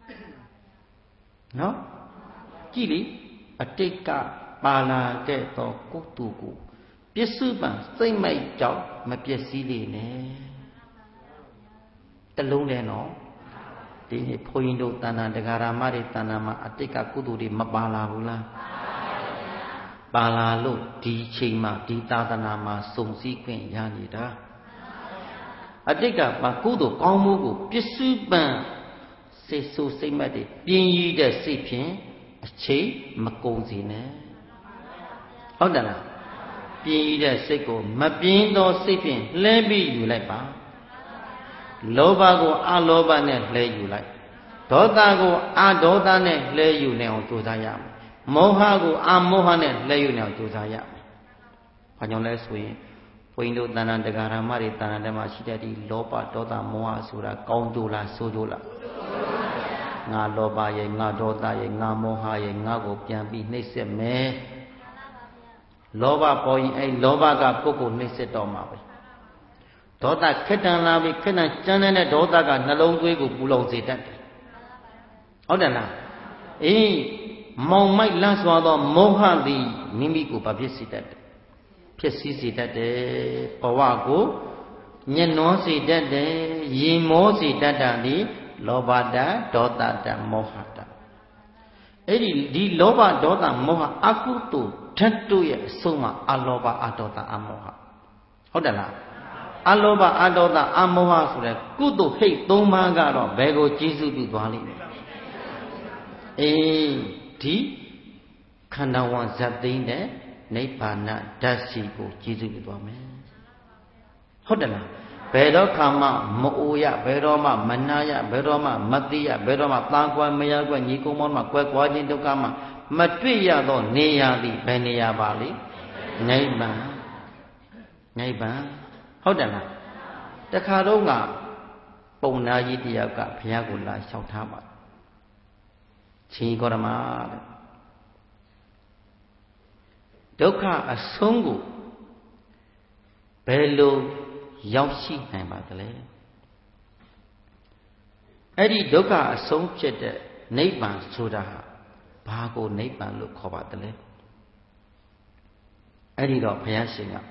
နော်ကြည့်လေအတိတ်ကပါလာခဲ့သောကုသိုလ်ကိုပစ္စုပန်စိတ်မိုက်ကြောင့်မပျက်စီးလေနဲ့တလုံးလဲနော်ဒီနေ့ဘုန်းကြီးတို့တဏ္ဍာတရားဓမ္မတွေတဏ္ဍာမှာအတိတ်ကကုသိုလ်တွေမပါလာဘူးလားပါလာလို့ဒီချိန်မှာဒီသာသနာမှာစုံစည်းခွင့်ရနေတာအတိတ်ကကုသိုလ်ကောင်းမှုကိုပစ္စုပန်စိတ်ဆိုးစိတ်မက်တွေပြင်းရည်တဲ့စိတ်ဖြင့်အချိန်မကုန်စေနဲ့ဟုတ်တယ်လားပြင်းရတဲ့စိတ်ကိုမပြင်းသောစိတ်ဖြင့်လှဲပြီးယူလိုက်ပါလောဘကိုအလောဘနဲ့လှဲယူလိုက်ဒေါသကိုအဒေါသနဲ့လှဲယူနေအောင်ကြိုးစားရမယ်မောဟကိုအမောဟနဲ့လှဲယူနေအောင်ကြိုးစားရမယ်ဘာကြောင့်လဲဆိုရင်ဘုန်းကြီးတို့တဏ္ဍာတက္ကရာမတွေတဏ္ဍာထဲမှာရှိတဲ့ဒီလောဘဒေါသမောဟဆိုတာကောင်းကျိုးလားဆိုးကျိုးလားငါလောဘရဲ့ငါဒေါသရဲ့ငါမောဟရဲ့ငါကိုပြန်ပြီးနှိပ်စက်မယ်လောဘပေါ်ရင်အဲ့လောဘကကိုယ့်ကိုနှိပ်စက်တော့မှာပဲဒေါသခက်တန်လာပြီးခက်တန်ကြမ်းတဲ့ဒေါသကနှလုံးသွေးကိုပူလောင်စေတတ်တယ်ဟုတ်တယ်လားအေးမောင်မိုက်လန့်စွာသောမောဟသည်မိမိကိုဘာဖြစ်စေတတ်တယ်ဖြစ်စည်းစေတတ်တယ်ဘဝကိုညှဉ်းနှောစေတတ်တယ်ရင်မောစေတတ်တာဒီလောဘတဒေါသတမောဟတအဲ့ဒီလောဘဒေါသမောဟအကုသိုလ်ဓာတ်တို့ရဲ့အဆုံးမှာအလောဘအဒေါသအမောဟဟုတ်တယ်လားအလောဘအဒေါသအမောဟဆိုတဲ့ကုသိုလ်ဟိတ်၃ပါးကတော့ဘယ်ကိုကျေးဇူးပြုသွားလိမ့်မယ်အေးဒီခန္ဓာဝန်ဇတ်သိမ်းတဲ့နိဗ္ဗာန်ဓာတ်စီကိုကျေးဇူးပြုသွားမယ်ဟုတ်တယ်လားဘယ်တော့ခါမှမအိုရဘယ်တော့မှမနာရဘယ်တော့မှမသိရဘယ်တော့မှသားကွယ်မရကွယ်ညီကုန်းမောင်းမှကွယ်ကွာခြင်းဒုက္ခမှမတွေ့ရသောနေရာသည်ဘယ်နေရာပါလိနိဗ္ဗာန်ဟုတ်တယ်လားတခါတော့ကပုံနာကြီးတယောက်ကဘုရားကိုလာလျှောက်ထားပါချင်းကောရမတဲ့ဒုက္ခအဆုံးကိုဘယ်လိုရောက်ရှိနိုင်ပါသလဲအဲ့ဒီဒုက္ခအဆုံးဖြစ်တဲ့နိဗ္ဗာန်ဆိုတာဘာကိုနိဗ္ဗာန်လို့ခေါ်ပါသလဲအဲ့ဒီတော့ဘုရားရှင်က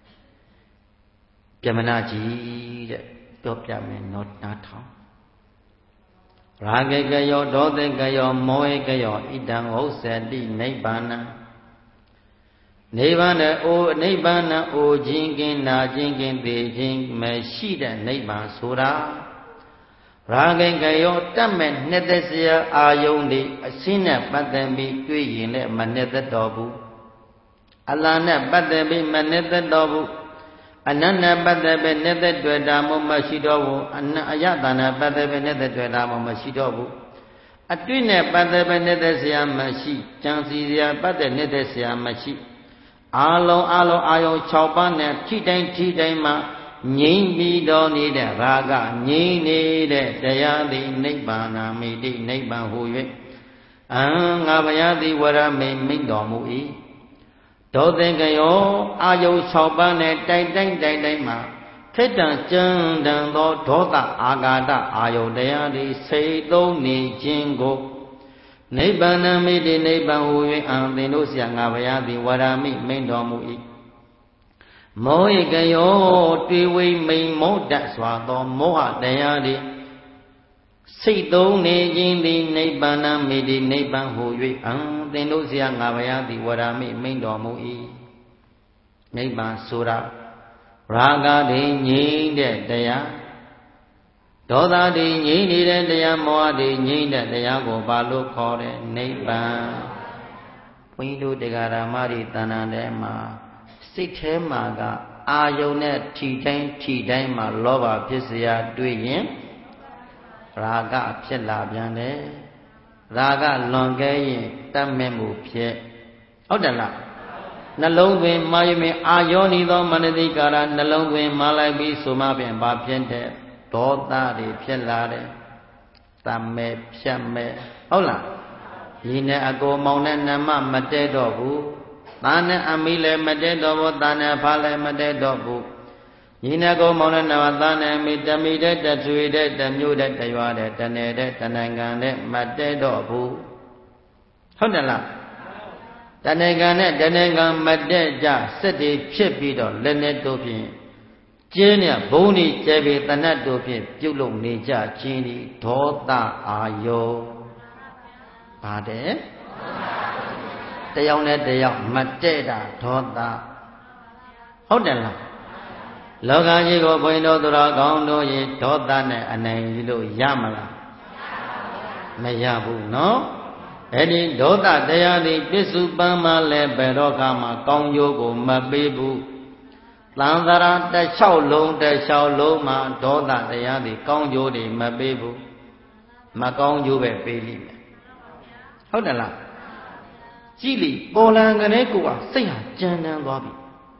ပြမနာကြီးတဲ့ပြောပြမယ်နော်နားထောင်ရာဂေကယောဒေါသေကယောမောဟေကယောဣဒံဟုတ်စတိနိဗ္ဗာန်နိဗ္ဗာန်နဲ့အိုနိဗ္ဗာန်အိုခြင်းကင်းနာခြင်းကင်းသိခြင်းမရှိတဲ့နိဗ္ဗာန်ဆိုတာရာဂိကယောတတ်မဲ့နှစ်သက်စရာအာယုန်ဒီအရှင်းနဲ့ပတ်သက်ပြီးတွေ့ရင်လည်းမနှစ်သက်တော်ဘူးအလ္လာဟ်နဲ့ပတ်သက်ပြီးမနှစ်သက်တော်ဘူးအနတ်နဲ့ပတ်သက်ပြီးနှစ်သက်တွေ့တာမှမရှိတော့ဘူးအယတနဲ့ပတ်သက်ပြီးနှစ်သက်တွေ့တာမှမရှိတော့ဘူးအတွေ့နဲ့ပတ်သက်ပြီးနှစ်သက်စရာမရှိကြံစီစရာပတ်သက်နှစ်သက်စရာမရှိအာလုံးအာယုံ6ပါးနဲ့ထိတိုင်းမှာငြိမ့်ပြီးတော့နေတဲ့ရာဂငြိမ့်နေတဲ့တရားသည်နိဗ္ဗာန်မိတိနိဗ္ဗာန်ဟူ၍ငါဘုရားသည်ဝရမိန်မိန့်တော်မူ၏ဒေါသင်္ကယောအာယုံ6ပါးနဲ့တိုင်းမှာခက်တံကြမ်းတန်သောဒေါသအာဃာတအာယုံတရားသည်စိတ်သုံးနေခြင်းကိုနိဗ္ဗာန်မိတိနိဗ္ဗာန်ဟူ၍သင်တို့ဆရာငါဘုရားသည်ဝရမိမိန့်တော်မူ၏မောဟိကယောတွေ့ဝိမိန်မောတတ်စွာသောမောဟတရားသည်စိတ်သုံးနေခြင်းသည်နိဗ္ဗာန်မိတိနိဗ္ဗာန်ဟူ၍သင်တို့ဆရာငါဘုရားသည်ဝရမိမိန့်တော်မူ၏နိဗ္ဗာန်ဆိုတာရာဂသည်ငြိမ့်တဲ့တရားဒေါသသည်ငြိမ့်နေတဲ့တရားမောဟသည်ငြိမ့်တဲ့တရားကိုဘာလို့ခေါ်တယ်နိဗ္ဗာန်ဘုန်းကြီးတို့တရားဓမ္မတွေတဏ္ဍာထဲမှာစိတ်ထဲမှာကအာယုန်နဲ့ထီတိုင်းမှာလောဘဖြစ်เสียတွေ့ရင်ရာဂဖြစ်လာပြန်တယ်ရာဂလွန်ကဲရင်တတ်မဲ့မှုဖြစ်ဟုတ်တယ်လားနှလုံးသွင်းမာယမင်အာယောနီသောမနတိကာရနှလုံးသွင်းမာလိုက်ပြီးဆိုမှပြန်ဘာဖြစ်တဲ့ဒေါသတွေဖြစ်လာတယ်တတ်မဲ့ဖြတ်မဲ့ဟုတ်လားဒီနဲ့အကိုမောင်နဲ့နမမတဲတော့ဘူးသားနဲ့အမိလည်းမတဲတော့ဘူးသားနဲ့ဖားလည်းမတဲတော့ဘူးညီနဲ့ကိုမောင်နဲ့နမသားနဲ့အမိတမိတဲ့တဆွေတဲ့တမျိုးတဲ့တရွာတဲ့တနယ်တဲ့တနိုင်ငံနဲ့မတဲတော့ဘူးဟုတ်တယ်လားတနိုင်ငံနဲ့တနိုင်ငံမတဲကြစက်တွေဖြစ်ပြီးတော့လက်နဲ့တို့ဖြင့်ကျင်းနဲ့ဘုံဤကျဲပြီးတဏတ်တို့ဖြင့်ပြုတ်လုံနေကြခြင်းဒီဒေါသအာယောပါတယ်တယောက်နဲ့တယောက်မတည့်တာဒေါသဟုတ်တယ်လားလောကကြီးကိုဘုန်းတော်သူတော်ကောင်းတို့ရေဒေါသနဲ့အနိုင်လို့ရမလားမရဘူးနော်အဲ့ဒီဒေါသတရားသည်ပစ္စုပန်မှလည်းဘယ်တော့မှကောင်းကျိုးကိုမပေးဘူးသံသရာတစ်လျှောက်လုံးမှာဒေါသတရားသည်ကောင်းကျိုးတွေမပေးဘူးမကောင်းကျိုးပဲပေးလိမ့်မယ်ဟုတ်တယ်လားကြည့်လိပေါ်လံကလေးကိုစိတ်ဟာကြမ်းတမ်းသွားပြီ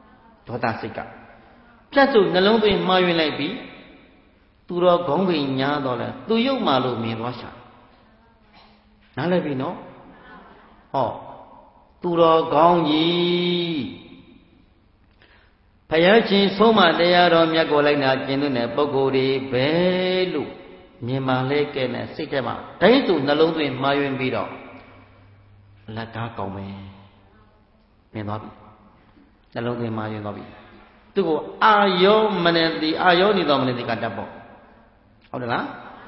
ဒေါသစိတ်ကပြတ်စုံနှလုံးသွင်းမှားယွင်းလိုက်ပြီးသူတော်ခေါင်းပင်ညားတော့လဲသူရုပ်မှလို့မြင်သွားရှာနားလည်ပြီနော်ဟောသူတော်ကောင်းကြီးဘုရားရှင်ဆုံးမတရားတော်မြတ်ကိုလိုက်နာကျင့်တဲ့ပုဂ္ဂိုလ်တွေဘယ်လို့မြင်မှလဲကဲနဲ့စိတ်ထဲမှာတိုင်းသူနှလုံးသွင်းမှားယွင်းပြီးတော့လက်ကားကောင်းမယ်မြင်သွားပြီနှလုံးသွင်းမှားယွင်းသွားပြီသူကိုအာယောမနတိအာယောနေတော်မနတိကတတ်ပေါ့ဟုတ်တယ်လား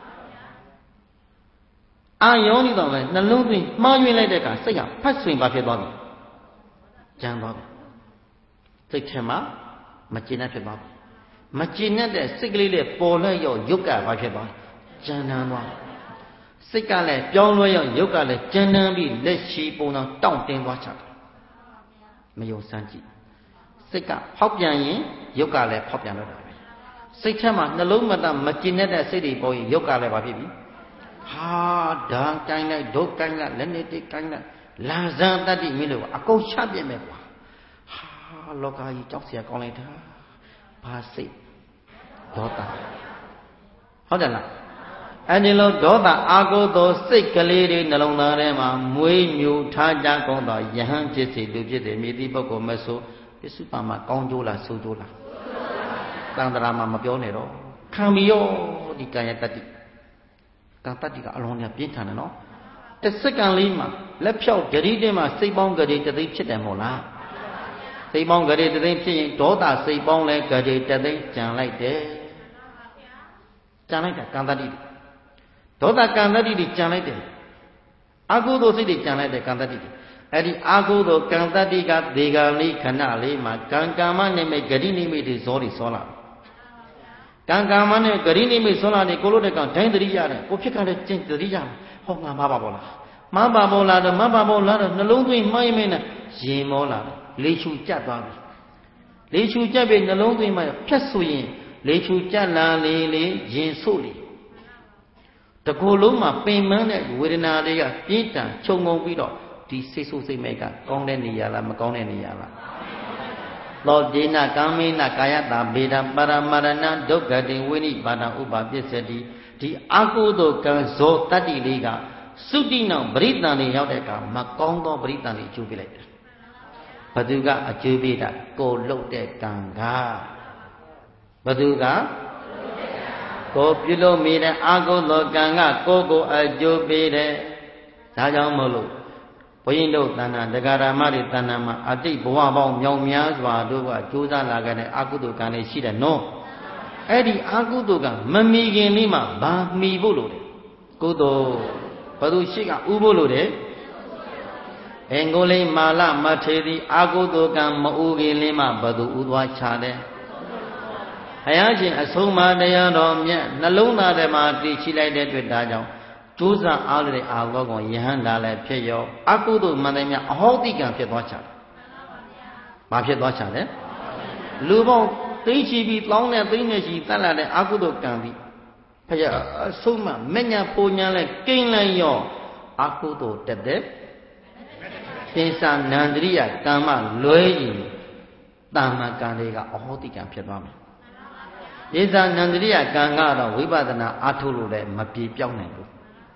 အာယောနေတော်မနှလုံးသွင်းမှားယွင်းလိုက်တဲ့အခါစိတ်ကဖတ်ဆွင်ပါဖြစ်သွားပြီကြမ်းသွားပြီစိတ်ထဲမှာမကျေနပ်ဖြစ်သွားပြီမကျေနပ်တဲ့စိတ်ကလေးလေးပေါ်လိုက်ရောရုပ်ကဘာဖြစ်သွားကြမ်းတမ်းသွားစိတ်ကလည်းပြောင်းလဲရောရုပ်ကလည်းကြမ်းတမ်းပြီးလက်ရှိပုံတော်တောင့်တင်းသွားချတယ်မယုံစမ်းကြည့်စိတ်ကဖောက်ပြန်ရင်ရုပ်ကလည်းဖောက်ပြန်တော့တာပဲစိတ်ထဲမှာနှလုံးမသားမကျေနပ်တဲ့စိတ်တွေပေါ်ရင်ရုပ်ကလည်းဘာဖြစ်ပြီဟာဓာကိုင်းလိုက်ဒုတ်ကိုင်းလိုက်လက်နဲ့တိကိုင်းလိုက်လာဇန်တတ္တိမင်းတို့အကုန်ချပြစ်မယ်ကွာဟာလောကကြီးကြောက်เสียကောင်းလိုက်တာဘာစိတ်ဒေါသဟုတ်တယ်လားအဲဒီလိုဒေါသအာကိုသောစိတ်ကလေးတွေနှလုံးသားထဲမှာမွေးမြူထားကြကုန်သောယဟန်ဖြစ်စေလူဖြစ်စေမိသည့်ပုဂ္ဂိုလ်မဆိုပစ္စုပန်မှာကောင်းကျိုးလားဆိုးကျိုးလားတန်တရာမှာမပြောနဲ့တော့ခံပြီးရောဒီကာယတတ္တိကံတတ္တိကအလုံးကြီးပြင်းထန်တယ်နော်တစ်စက္ကန့်လေးမှာလက်ဖြောက်ဂရီတင်းမှာစိတ်ပေါင်းဂရီတသိန်းဖြစ်တယ်မဟုတ်လားစိတ်ပေါင်းဂရီတသိန်းဖြစ်ရင်ဒေါသစိတ်ပေါင်းလဲဂရီတသိန်းကြံလိုက်တယ်ကြံလိုက်တာကံတတ္တိဒေါသကံတတ္တိကြံလိုက်တယ်အကုသိုလ်စိတ်တွေကြံလိုက်တယ်ကံတတ္တိအဲ့ဒီအာဟုသောကံတတ္တိကဒေဂာလေးခဏလေးမှာကံကာမနိမိတ်ဂရိနိမိတ်တွေဇောတွေစောလာကံကာမနဲ့ဂရိနိမိတ်စောလာနေကိုလို့တဲ့ကောင်ဒိုင်းတရိရတယ်ကိုဖြစ်ခါတဲ့ကျင့်တရိရဟောငါမပါဘောလားမပါဘောလားတော့မပါဘောလားတော့နှလုံးသွင်းမှိုင်းမင်းနဲ့ရင်မောလာတယ်လေချူကြက်သွားပြီလေချူကြက်ပြီနှလုံးသွင်းမှဖြတ်ဆိုရင်လေချူကြက်လာလေလေရင်ဆို့လေတကူလုံးမှာပင်မန်းတဲ့ဝေဒနာတွေကပြင်းထန်ခြုံငုံပြီးတော့ဒီစိတ်ဆိုးစိတ်မဲ့ကကောင်းတဲ့နေရာလားမကောင်းတဲ့နေရာလားသောတေနကာမေနကာယတာဗေဒပါရမရဏဒုက္ခတိဝိနိပါဒဥပပစ္စတိဒီအာကုသိုလ်ကံဇောတတ္တိလေးကသုတိနောင်ပရိသန်တွေရောက်တဲ့အခါမကောင်းသောပရိသန်တွေအကျိုးပေးလိုက်တယ်ဘသူကအကျိုးပေးတာကိုလှုပ်တဲ့ကံကဘသူကကိုပြုလို့မိတဲ့အာကုသိုလ်ကံကကိုအကျိုးပေးတယ်ဒါကြောင့်မို့လို့ဘုန်းကြီးတို့တဏ္ဍာဒဂရမတွေတဏ္ဍာမှာအတိတ်ဘဝပေါင်းမြောင်များစွာတို့ကကြိုးစားလာခဲ့တဲ့အာကုသိုလ်ကံတွေရှိတယ်နော်အဲ့ဒီအာကုသိုလ်ကမမီခင်လေးမှာဘာမီဖို့လို့လဲကုသိုလ်ဘသူရှိကဥဖို့လို့တယ်အင်္ဂုလိမာလမထေရီအာကုသိုလ်ကံမဥခင်လေးမှာဘသူဥသွားချတယ်ဘုရားရှင်အဆုံးအမတရားတော်မြတ်နှလုံးသားထဲမှာတည်ရှိလိုက်တဲ့အတွက်ဒါကြောင့်ကျိုးစားအားလည်းအာဘောကောင်ယဟန္တာလည်းဖြစ်ရောအကုသိုလ်မှန်တယ်များအဟောတိကံဖြစ်သွားချတယ်။ဘာဖြစ်သွားချတယ်။လူပေါင်းသိချီပြီးတောင်းတဲ့သိနေချီတက်လာတဲ့အကုသိုလ်ကံပြီးဘုရားအဆုံးအမညာပူညာလည်းကိန်းလိုက်ရောအကုသိုလ်တက်တဲ့ပိစာနန္ဒရိယကမ္မလွဲရင်တာမကံတွေကအဟောတိကံဖြစ်သွားမယ်။ပိစာနန္ဒရိယကံကတော့ဝိပဿနာအားထုတ်လို့လည်းမပြေပြောင်းနိုင်ဘူး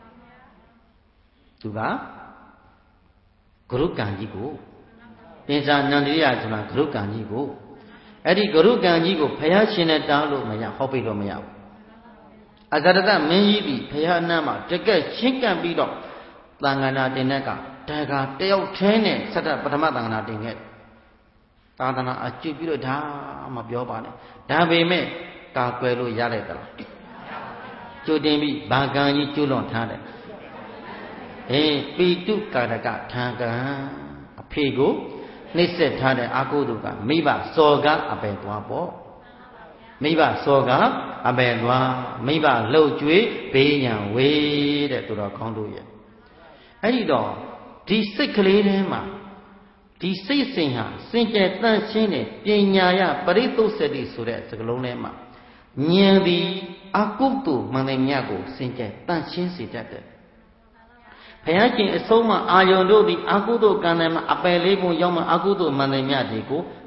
သူကဂရုကံကြီးကိုပိစာနန္ဒရိယဆိုတာဂရုကံကြီးကိုအဲ့ဒီဂရုကံကြီးကိုဘုရားရှင်နဲ့တားလို့မရဟောပိလို့မရဘူးအဇရတမင်းကြီးပြီဘုရားနာမှာတကက်ရှင်းကပ်ပြီးတော့သံဃာနာတင်တဲ့ကဒါကတယောက်ထဲနဲ့စတ္တပထမသံဃာနာတင်ခဲ့သာသနာအကျုပ်ပြီးတော့ဒါမပြောပါနဲ့ဒါပေမဲ့ကာကွယ်လို့ရလိုက်သလားကျိုးတင်ပြီးဘာကံကြီးကျိုးလွန်ထားတယ်ပိတုကာရကထံကံအဖေကိုနှိမ့်ဆက်ထားတဲ့အာကုသိုလ်ကမိဘစော်ကအပယ်သွားပေါ့မိဘစော်ကအပယ်သွားမိဘလှုပ်ကြွေးဘေးရန်ဝေးတဲ့သူတော်ကောင်းတို့ရဲ့အဲ့ဒီတော့ဒီစိတ်ကလေးထဲမှာဒီစိတ်စဉ်ဟာစင်ကြယ်တန့်ရှင်းတဲ့ပညာရပရိသုစတိဆိုတဲ့စကားလုံးထဲမှာဉာဏ်ဒီအကုသိုလ်မှန်တဲ့မြတ်ကိုစင်ကြယ်တန့်ရှင်းစေတတ်တယ်ဘုရားရှင်အဆုံးမအာယုန်တို့သည်အကုသိုလ်ကံထဲမှာအပယ်လေးပုံရောက်မှအကုသိုလ်မှန်တဲ့မြတ်တွေကို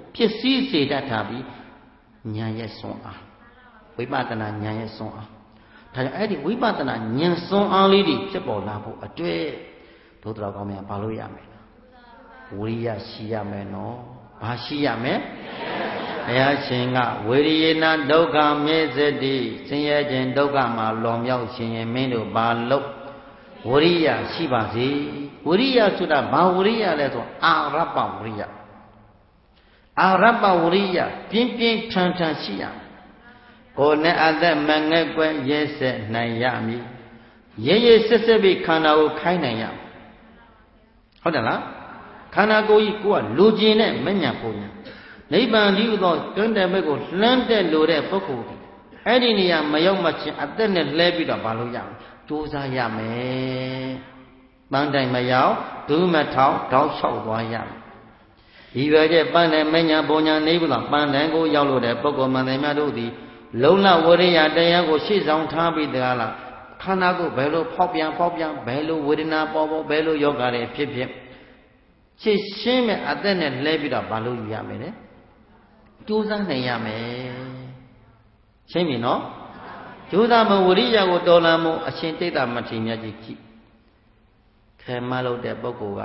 ဖြစ်စည်းစေတတ်တာပြီးဉာဏ်ရဲ့စွမ်းအားဝိပဿနာဉာဏ်ရဲ့စွမ်းအားဒါကြောင့်အဲ့ဒီဝိပဿနာဉာဏ်စွမ်းအားလေးတွေဖြစ်ပေါ်လာဖို့အတွက်ဒုတော်ကောင်းများဘာလို့ရမလဲဝိရိယရှိရမယ်နော်ဘာရှိရမယ်ဘုရားရှင်ကဝိရိယေနဒုက္ခမေဇတိဆင်းရဲခြင်းဒုက္ခမှာလွန်မြောက်ရှင်ရင်မင်းတို့ဘာလို့ဝိရိယရှိပါစေဝိရိယဆိုတာဘာဝိရိယလဲဆိုအာရပ္ပဝိရိယအာရပ္ပဝိရိယပြင်းပြင်းထန်ထန်ရှိရမယ်ကိုယ်နဲ့အသက်မငဲ့ကွယ်ရဲစက်နိုင်ရမည်ရဲရဲစစ်စစ်ပြီးခန္ဓာကိုခိုင်းနိုင်ရမယ်ဟုတ်တယ်လားခန္ဓာကိုယ်ကြီးကိုယ်ကလူကျင်တဲ့မညံပုံညာနိဗ္ဗာန်ဒီဥသောကံတဲ့ဘက်ကိုလှမ်းတဲ့လိုတဲ့ပုဂ္ဂိုလ်ဒီအဲ့ဒီနေရာမရောက်မှချင်းအသက်နဲ့လှဲပြီးတော့မလုပ်ရဘူးကြိုးစားရမယ်ပန်းတိုင်မရောက်ဒူးမထောင်တောက်လျှောက်သွားရမယ်ဒီဘက်ကပန်းတဲ့မညာပုံညာနေဘူးလားပန်းတိုင်ကိုရောက်လို့တဲ့ပုဂ္ဂိုလ်မှန်တယ်များတို့သည်လုံလဝရိယတရားကိုရှေ့ဆောင်ထားပြီးတကားလားခန္ဓာကိုယ်ဘယ်လိုဖောက်ပြန်ဘယ်လိုဝေဒနာပေါ်ဘယ်လိုယောဂတွေဖြစ်ရှင်းရှင်းမဲ့အသက်နဲ့လဲပြီးတော့မလုပ်ယူရမယ်လေကြိုးစားနိုင်ရမယ်ရှင်းပြီနော်ကြိုးစားမဝရိယကိုတော်လာမှုအရှင်တိတ်တာမထေရမြတ်ကြီးကြည့်ခဲမလို့တဲ့ပုဂ္ဂိုလ်က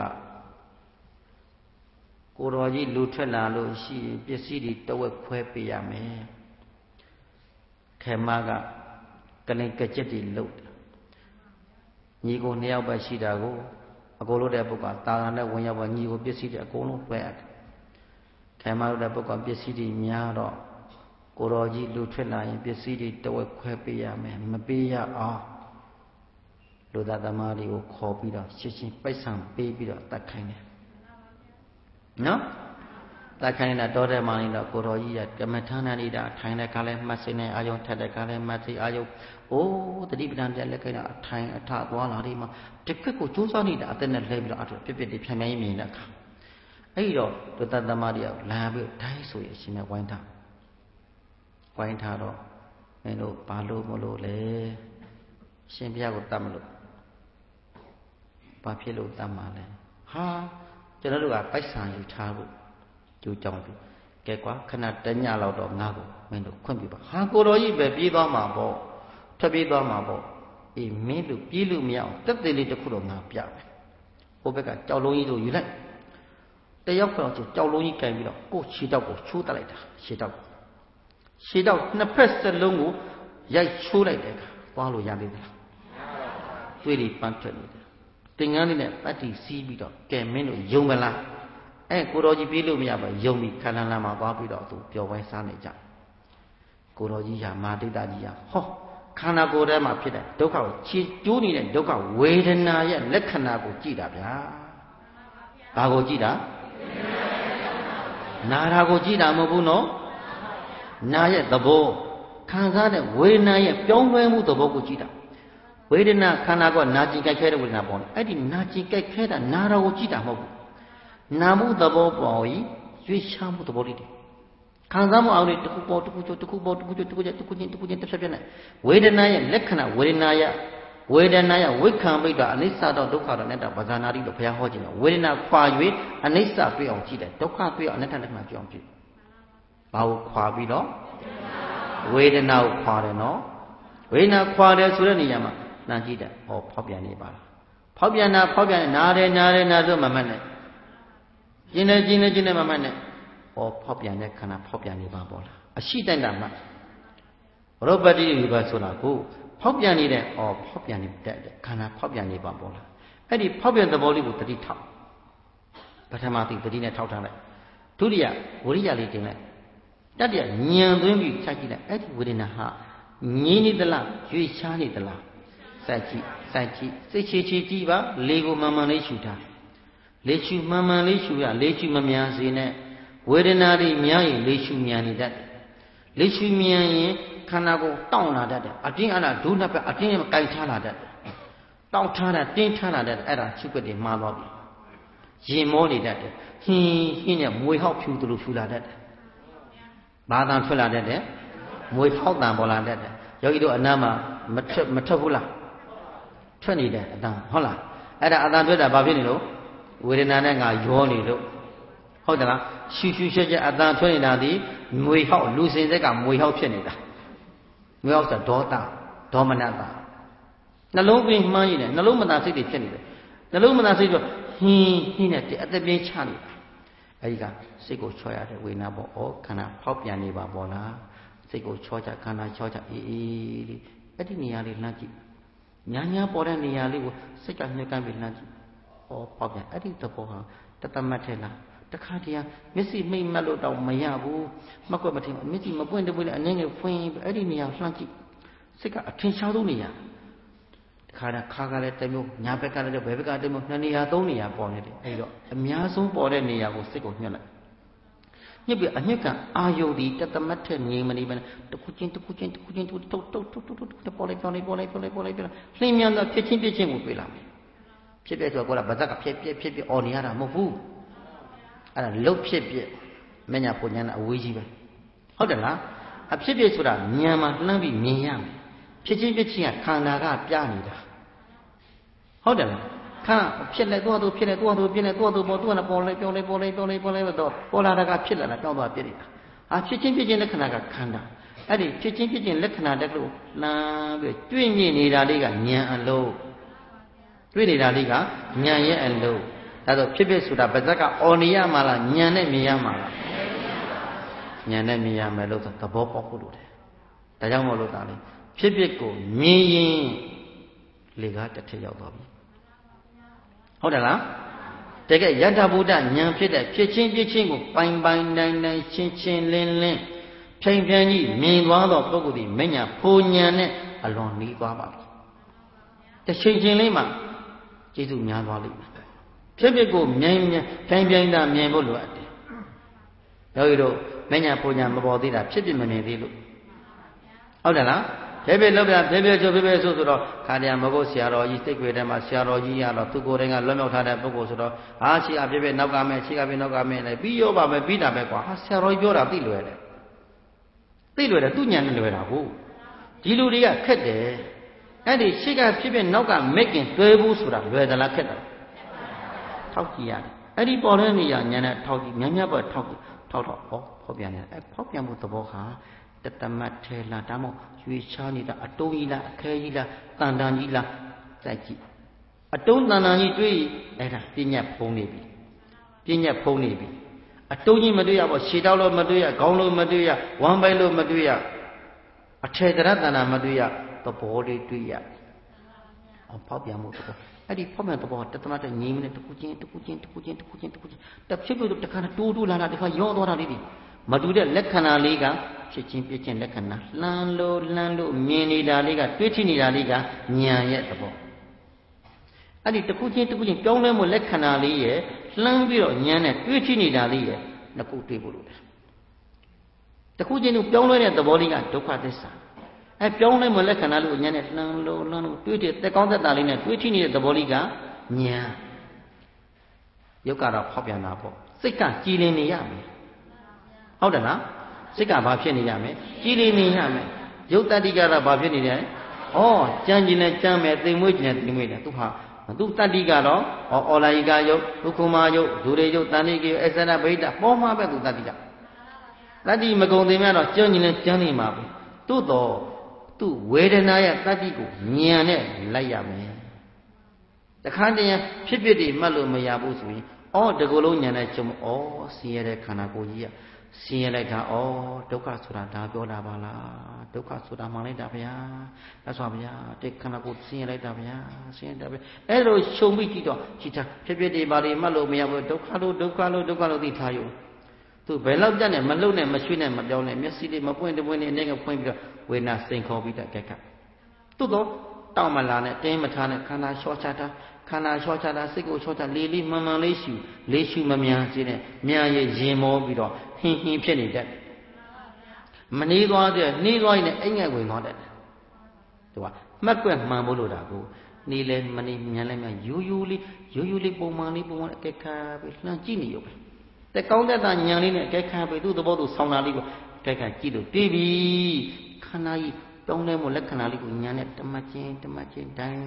ကိုတော်ကြီးလူထွက်လာလို့ရှိရင်ပစ္စည်းတွေတဝက်ခွဲပေးရမယ်ခဲမကကလင်ကကြက်တွေလှုပ်ညီကိုနှစ်ယောက်ပဲရှိတာကိုအကိုလို့တဲ့ပုဂ္ဂိုလ်တာတာနဲ့ဝင်ရောက်ပါညီကိုပစ္စည်းတွေအကုန်လုံးလွှဲရတယ်ခဲမလို့တဲ့ပုဂ္ဂိုလ်ပစ္စည်းတွေများတော့ကိုတော်ကြီးလူထွက်လာရင်ပစ္စည်းတွေတဝက်ခွဲပေးရမယ်မပေးရအောင်လူသားသမားတွေကိုခေါ်ပြီးတော့ရှင်းရှင်းပိုက်ဆံပေးပြီးတော့တတ်ခိုင်းတယ်နော်တတ်ခိုင်းတာတော်တယ်မှလည်းတော့ကိုတော်ကြီးကကမ္မထာဏနေတာထိုင်တဲ့ခါလဲမှတ်စိနေအာယုံထက်တဲ့ခါလဲမှတ်စိအာယုံအိုးတတိပဒံပြလက်ခိုင်းတာအထိုင်အထသွားလာဒီမှာတကက်ကိုကြိုးစားနေတာအသက်နဲ့လှည့်ပြီးတော့အထပြပြဖြန်းဖြန်းမြင်တဲ့အခါအဲ့တော့လူသားသမားတွေကလာပြီးဒိုင်းဆိုရရှင်နဲ့ဝိုင်းထားတော့မင်းတို့ဘာလို့မလို့လဲရှင်ဘုရားကိုတတ်မလို့ဘာဖြစ်လို့တတ်မှာလဲဟာကျွန်တော်တို့ကပိုက်ဆံယူထားဖို့ကြိုးကြောင်းပြီးကဲကွာခဏတညလောက်တော့ငါ့ကိုမင်းတို့ခွင့်ပြပါဟာကိုတော်ကြီးပဲပြေးသွားမှာပေါ့ထပ်ပြေးသွားမှာပေါ့အေးမင်းတို့ပြေးလို့မရအောင်တက်သေးလေးတစ်ခုတော့ငါပြမယ်ဟိုဘက်ကကြောက်လုံးကြီးတို့ယူလိုက်တယောက်တော့ကြောက်လုံးကြီးကင်ပြီးတော့ကို့ခြေတောက်ကိုချိုးတက်လိုက်တာခြေတောက်နှစ်ဖက်စလုံးကိုရိုက်ချိုးလိုက်တဲ့အခါသွားလို့ရသေးသလားတွေးပြီးပန်းထွက်နေတယ်တင်ငန်းလေးနဲ့တတ်တီစီးပြီးတော့ကဲမင်းတို့ယုံမလားကိုတော်ကြီးပြေးလို့မရပါယုံပြီးခန္ဓာလာမှာသွားပြီးတော့သူပျော်ပွဲစားနေကြကိုတော်ကြီးဟာမာတိတကြီးဟာဟောခန္ဓာကိုယ်ထဲမှာဖြစ်တဲ့ဒုက္ခကိုချီကျိုးနေတဲ့ဒုက္ခဝေဒနာရဲ့လက္ခဏာကိုကြည့်တာဗျာဘာကိုကြည့်တာနာတာကိုကြည့်တာမဟုတ်ဘူးနော်နာရဲ့သဘောခံစားတဲ့ဝေဒနာရဲ့ပြောင်းလဲမှုသဘောကိုကြည့်တာဝေဒနာခန္ဓာကနာကျင်ကြိုက်ခဲတဲ့ဝေဒနာပေါ်တယ်အဲ့ဒီနာကျင်ကြိုက်ခဲတာနာတာကိုကြည့်တာမဟုတ်ဘူးနာမှုသဘောပေါ်ပြီးရွေးရှားမှုသဘောလေးတွေခံစားမှုအောင်တွေတစ်ခုပေါ်တစ်ခုချင်းတစ်ဆက်ပြတ်နေဝေဒနာရဲ့လက္ခဏာဝေဒနာရဲ့ဝိခံပိဋကအနိစ္စတော့ဒုက္ခတော့နဲ့တာဗဇာနာတိလို့ဘုရားဟောခြင်းတယ်ဝေဒနာခွာ၍အနိစ္စတွေ့အောင်ကြည့်တယ်ဒုက္ခတွေ့အောင်အနတ္တလက္ခဏာတွေ့အောင်ကြည့်ဘာကိုခွာပြီးတော့ဝေဒနာကိုခွာတယ်နော်ဝေဒနာခွာတယ်ဆိုတဲ့နေရာမှာနှံကြည့်တယ်ဟောဖောက်ပြန်နေပါလားဖောက်ပြန်နာတယ်ဆိုမမှတ်နဲ့ကျင်းနေမမှတ်နဲ့ဟောဖောက်ပြန်တဲ့ခန္ဓာဖောက်ပြန်နေပါပေါ့လားအရှိတန်တာမှရောပတိဝိပါဆိုတာကိုဖောက်ပြန်နေတဲ့ဖောက်ပြန်နေတဲ့ခန္ဓာဖောက်ပြန်နေပါပေါ့လားအဲ့ဒီဖောက်ပြန်သဘောလေးကိုတတိထောက်ပထမသိတတိနဲ့ထောက်ထားလိုက်ဒုတိယဝိရိယလေးတင်လိုက်တတိယဉာဏ်သွင်းပြီးချက်ကြည့်လိုက်အဲ့ဒီဝေဒနာဟာငြင်းနေသလားရွေ့ရှားနေသလားစိုက်ကြည့်စိတ်ချကြည့်ပါလေကိုမှန်မှန်လေးရှူထားလေရှူမှန်မှန်လေးရှူရလေရှူမများစေနဲ့ဝေဒနာတွေများရင်လေရှူမြန်နေတတ်တယ်လေရှူမြန်ရင်ခန္ဓာကိုယ်တောင့်လာတတ်တယ်အတင်းအလားဒုနှစ်ပတ်အတင်းကိုင်ထားလာတတ်တယ်တောင့်ထားတာတင်းထားလာတတ်တယ်အဲ့ဒါချုပ်ွက်တွေမှားသွားပြီရင်မောနေတတ်တယ်ဟင်းနဲ့မွေဟောက်ဖြူသူလိုဖြူလာတတ်တယ်ဘာသာထွက်လာတတ်တယ်မွေဖောက်တံပေါ်လာတတ်တယ်ယောဂီတို့အနားမှာမထွက်ဘူးလားထွက်နေတယ်အတန်ဟုတ်လားအဲ့ဒါအတန်ထွက်တာဘာဖြစ်နေလို့ဝေဒနာနဲ့ငါရောနေလို့ဟုတ်တယ်လားရှူရှူချက်ချက်အတန်ထွက်နေတာဒီငွေဟောက်လူစင်စက်ကငွေဟောက်ဖြစ်နေတာငွေဟောက်ဆိုဒေါသဒေါမနတာနှလုံးသွင်းမှန်းရည်နဲ့နှလုံးမသာစိတ်တွေဖြစ်နေတယ်နှလုံးမသာစိတ်တော့ဟင်းနဲ့အသက်ပြင်းချနေတာအဲဒီကစိတ်ကိုချောရတဲ့ဝေဒနာပေါ့ဩခန္ဓာဖောက်ပြန်နေပါပေါ့လားစိတ်ကိုချောချခန္ဓာချောချအေးလေးအဲ့ဒီနေရာလေးလှမ်းကြည့်ညာပေါ်တဲ့နေရာလေးကိုစိတ်ကနှိုးကမ်းပြီးလှမ်းကြည့်ဩဖောက်ပြန်အဲ့ဒီသဘောဟာတသမတ်ထဲလားတခါတည်းမျက်စိမိတ်မက်လို့တော့မရဘူးမှတ်ကွက်မထင်မျက်စိမပွင့်တပွင့်လည်းအနေငယ်ဖွင့်အဲ့ဒီနေရာလှမ်းကြည့်စိတ်ကအထင်ရှားဆုံးနေရာခါကလည်းတစ်မျိုးညာဘက်ကလည်းဘယ်ဘက်ကတစ်မျိုးနှစ်နေရာသုံးနေရာပေါ်နေတယ်အဲဒီတော့အများဆုံးပေါ်တဲ့နေရာကိုစိတ်ကိုညှက်လိုက်ညှက်ပြီးအညှက်ကအာယုဒီတသမတ်ထက်ငြိမ်မနေဘဲတခုချင်းတုတ်ပေါ်လိုက်လှိမ့်မြန်သောဖြစ်ချင်းကိုတွေ့လာမယ်ဖြစ်ဆိုတော့ကိုယ်ကဗဇက်ကဖြစ်អော်နေရတာမဟုတ်ဘူးအဲ့ဒါလှုပ်ဖြစ်မညာပုံညာအဝေးကြီးပဲဟုတ်တယ်လားအဖြစ်ဆိုတာဉာဏ်မှာလှမ်းပြီးမြင်ရမယ်ဖြစ်ချင်းကခန္ဓာကပြနေတာဟုတ်တယ်လားခါဖြစ်လဲတော့ဖြစ်လဲတော့ပြင်းလဲတော့ပေါ်တော့ပေါ်လဲပြောလဲတော့ပေါ်လာတာကဖြစ်လာတာပြောင်းသွားပြစ်နေတာဖြစ်ချင်းလက္ခဏာကခန္ဓာအဲ့ဒီဖြစ်ချင်းလက္ခဏာတက်လို့လှမ်းပြီးတွေ့မြင်နေတာလေးကဉာဏ်အလုံးတွေ့နေတာလေးကဉာဏ်ရဲ့အလုံးဒါဆိုဖြစ်ဆိုတာဗဇက်ကအော်နေရမှာလားဉာဏ်နဲ့မြင်ရမှာလားဉာဏ်နဲ့မြင်ရမယ်လို့သဘောပေါက်ဖို့လိုတယ်ဒါကြောင့်မို့လို့ဒါလေးဖြစ်ကိုမြင်ရင်လေကားတစ်ထက်ရောက်သွားပြီဟုတ်တယ်လားတကယ်ယတ္ထဗုဒ္ဓဉာဏ်ဖြစ်တဲ့ဖြစ်ချင်းကိုပိုင်နိုင်ရှင်းလင်းဖြိန်ပြန်ကြီးမြင်သွားသောပုဂ္ဂိုလ်ဒီမညာဖိုဉာဏ်နဲ့အလွန်နီးသွားပါပြီတစ်ချိန်လေးမှာကျေးဇူးများသွားလိမ့်မယ်ဖြစ်ကိုမြင်ဖြိန်သာမြင်ဖို့လိုအပ်တယ်ယောဂီတို့မညာဖိုဉာဏ်မပေါ်သေးတာဖြစ်မမြင်သေးလို့ဟုတ်တယ်လားဖေလောက်ပြဖေချိုဆိုတော့ခါတရားမဟုတ်ဆရာတော်ကြီးစိတ်ွယ်ထဲမှာဆရာတော်ကြီးရတော့သူကိုယ်တိုင်ကလွတ်မြောက်ထားတဲ့ပုဂ္ဂိုလ်ဆိုတော့ရှိအဖေနောက်ကမဲ့ရှိကဖေနောက်ကမဲ့လည်းပြီးရောပါမယ်ပြီးတာပဲကွာဆရာတော်ကြီးပြောတာသိလွယ်တယ်သူညံနဲ့လွယ်တာကိုဒီလူတွေကခက်တယ်အဲ့ဒီရှိကဖြစ်နောက်ကမဲ့ခင်တွဲဘူးဆိုတာလွယ်သလားခက်တယ်ထောက်ကြည့်ရတယ်အဲ့ဒီပေါ်တဲ့နေရာညံနဲ့ထောက်ကြည့်များပဲထောက်ဖောက်ပြန်နေတယ်ဖောက်ပြန်မှုသဘောဟာတသမတ်ထဲလားဒါမှမဟုတ်ရွေချားနေတာအတုံးကြီးလားအခဲကြီးလားတန်တန်ကြီးလားစိုက်ကြည့်အတုံးတန်တန်ကြီးတွေ့အဲ့ဒါပြညတ်ဖုံးနေပြီအတုံးကြီးမတွေ့ရပေါ့ခြေတောက်လို့မတွေ့ရခေါင်းလို့မတွေ့ရဝမ်းပိုက်လို့မတွေ့ရအထေတရတဏမတွေ့ရသဘောလေးတွေ့ရဖောက်ပြန်မှုသဘောအဲ့ဒီဖောက်ပြန်သဘောတသမတ်ထဲညီမနဲ့တခုချင်းတစ်ဖြစ်လို့တခါတိုးလာတာတခါရောသွားတာလေးမတူတဲ့လက္ခဏာလေးကဖြစ်ချင်းလက္ခဏာလှမ်းလို့မြင်နေတာလေးကတွေးထိနေတာလေးကဉာဏ်ရဲ့သဘောအဲ့ဒီတစ်ခုချင်းပြောင်းလဲမှုလက္ခဏာလေးရဲ့လှမ်းပြီးတော့ဉာဏ်နဲ့တွေးထိနေတာလေးရဲ့နှစ်ခုတွေ့ဖို့လိုတယ်တစ်ခုချင်းပြောင်းလဲတဲ့သဘောလေးကဒုက္ခသစ္စာပြောင်းလဲမှုလက္ခဏာလေးကိုဉာဏ်နဲ့လှမ်းလို့တွေးတဲ့တက်ကောင်းသက်တာလေးနဲ့တွေးထိနေတဲ့သဘောလေးကဉာဏ်ယုတ်ကတော့ဖောက်ပြန်တာပေါ့စိတ်ကကြည်လင်နေရမယ်ဟုတ်တယ်လားစိတ်ကဘာဖြစ်နေရမလဲကြည်လင်နေရမယ်ရုပ်တတိကတော့ဘာဖြစ်နေတယ်ကြမ်းကျင်နဲ့ကြမ်းမယ်သိမ်မွေးကျင်နဲ့သိမ်မွေးတယ်သူတတိကတော့အော်လာယိကယုတ်ဒုက္ခမယုတ်ဒုရေယုတ်တဏိကေယုတ်အစ္ဆနဗိဒ္ဓပေါ်မှာပဲသူတတိကတတိမကုံသိမ်းတော့ကြမ်းကျင်နဲ့ကြမ်းနေမှာပဲသို့တော့သူဝေဒနာရဲ့တတိကိုဉာဏ်နဲ့လိုက်ရမယ်တခါတည်းဖြစ်တွေမှတ်လို့မရဘူးဆိုရင်တကူလုံးဉာဏ်နဲ့ချုပ်ဆင်းရဲတဲ့ခန္ဓာကိုယ်ကြီးကဆင်းရဲလိုက်တာဒုက္ခဆိုတာဒါပြောတာပါလားဒုက္ခဆိုတာမှန်လိုက်တာဗျာဒါဆိုဗျာတဲ့ခန္ဓာကိုယ်ဆင်းရဲလိုက်တာဗျာဆင်းရဲတာပဲအဲ့လိုရှုံပြီးကြည့်တော့ကြည်တာဖြစ်တွေပါတွေမှတ်လို့မရဘူးဒုက္ခလို့သိထားယူသူဘယ်လောက်ကြနဲ့မလှုပ်နဲ့မရွှေ့နဲ့မပြောင်းနဲ့မျက်စိလေးမပွင့်တပွင့်နဲ့အနေကဖွင့်ပြီးတော့ဝေဒနာစိန်ခေါ်ပြီးတဲ့ကက်ကသို့တော့တောက်မလာနဲ့တင်းမထားနဲ့ခန္ဓာလျှော့ချတာစိတ်ကိုလျှော့ချလေးမှန်လေးရှုမမြန်စေနဲ့မြန်ရင်မောပြီးတော့ဟင်းဖြစ်နေတတ်မနေသွားတဲ့နေသွားရင်အိမ်ငယ်ဝင်သွားတတ်သူကမှတ်ကွက်မှန်ဖို့လို့တာကိုနေလဲမနေမြန်လဲမြန်ရိုးရိုးလေးပုံမှန်အကဲခါပဲလှမ်းကြည့်နေရုံပဲတဲ့ကောင်းတဲ့ညံလေးနဲ့အကဲခါပဲသူ့သဘောသူဆောင်းတာလေးကိုအကဲခါကြည့်လို့တွေ့ပြီခန္ဓာကြီးပြောင်းလဲမှုလက္ခဏာလေးကိုညာနဲ့တမချင်းတိုင်း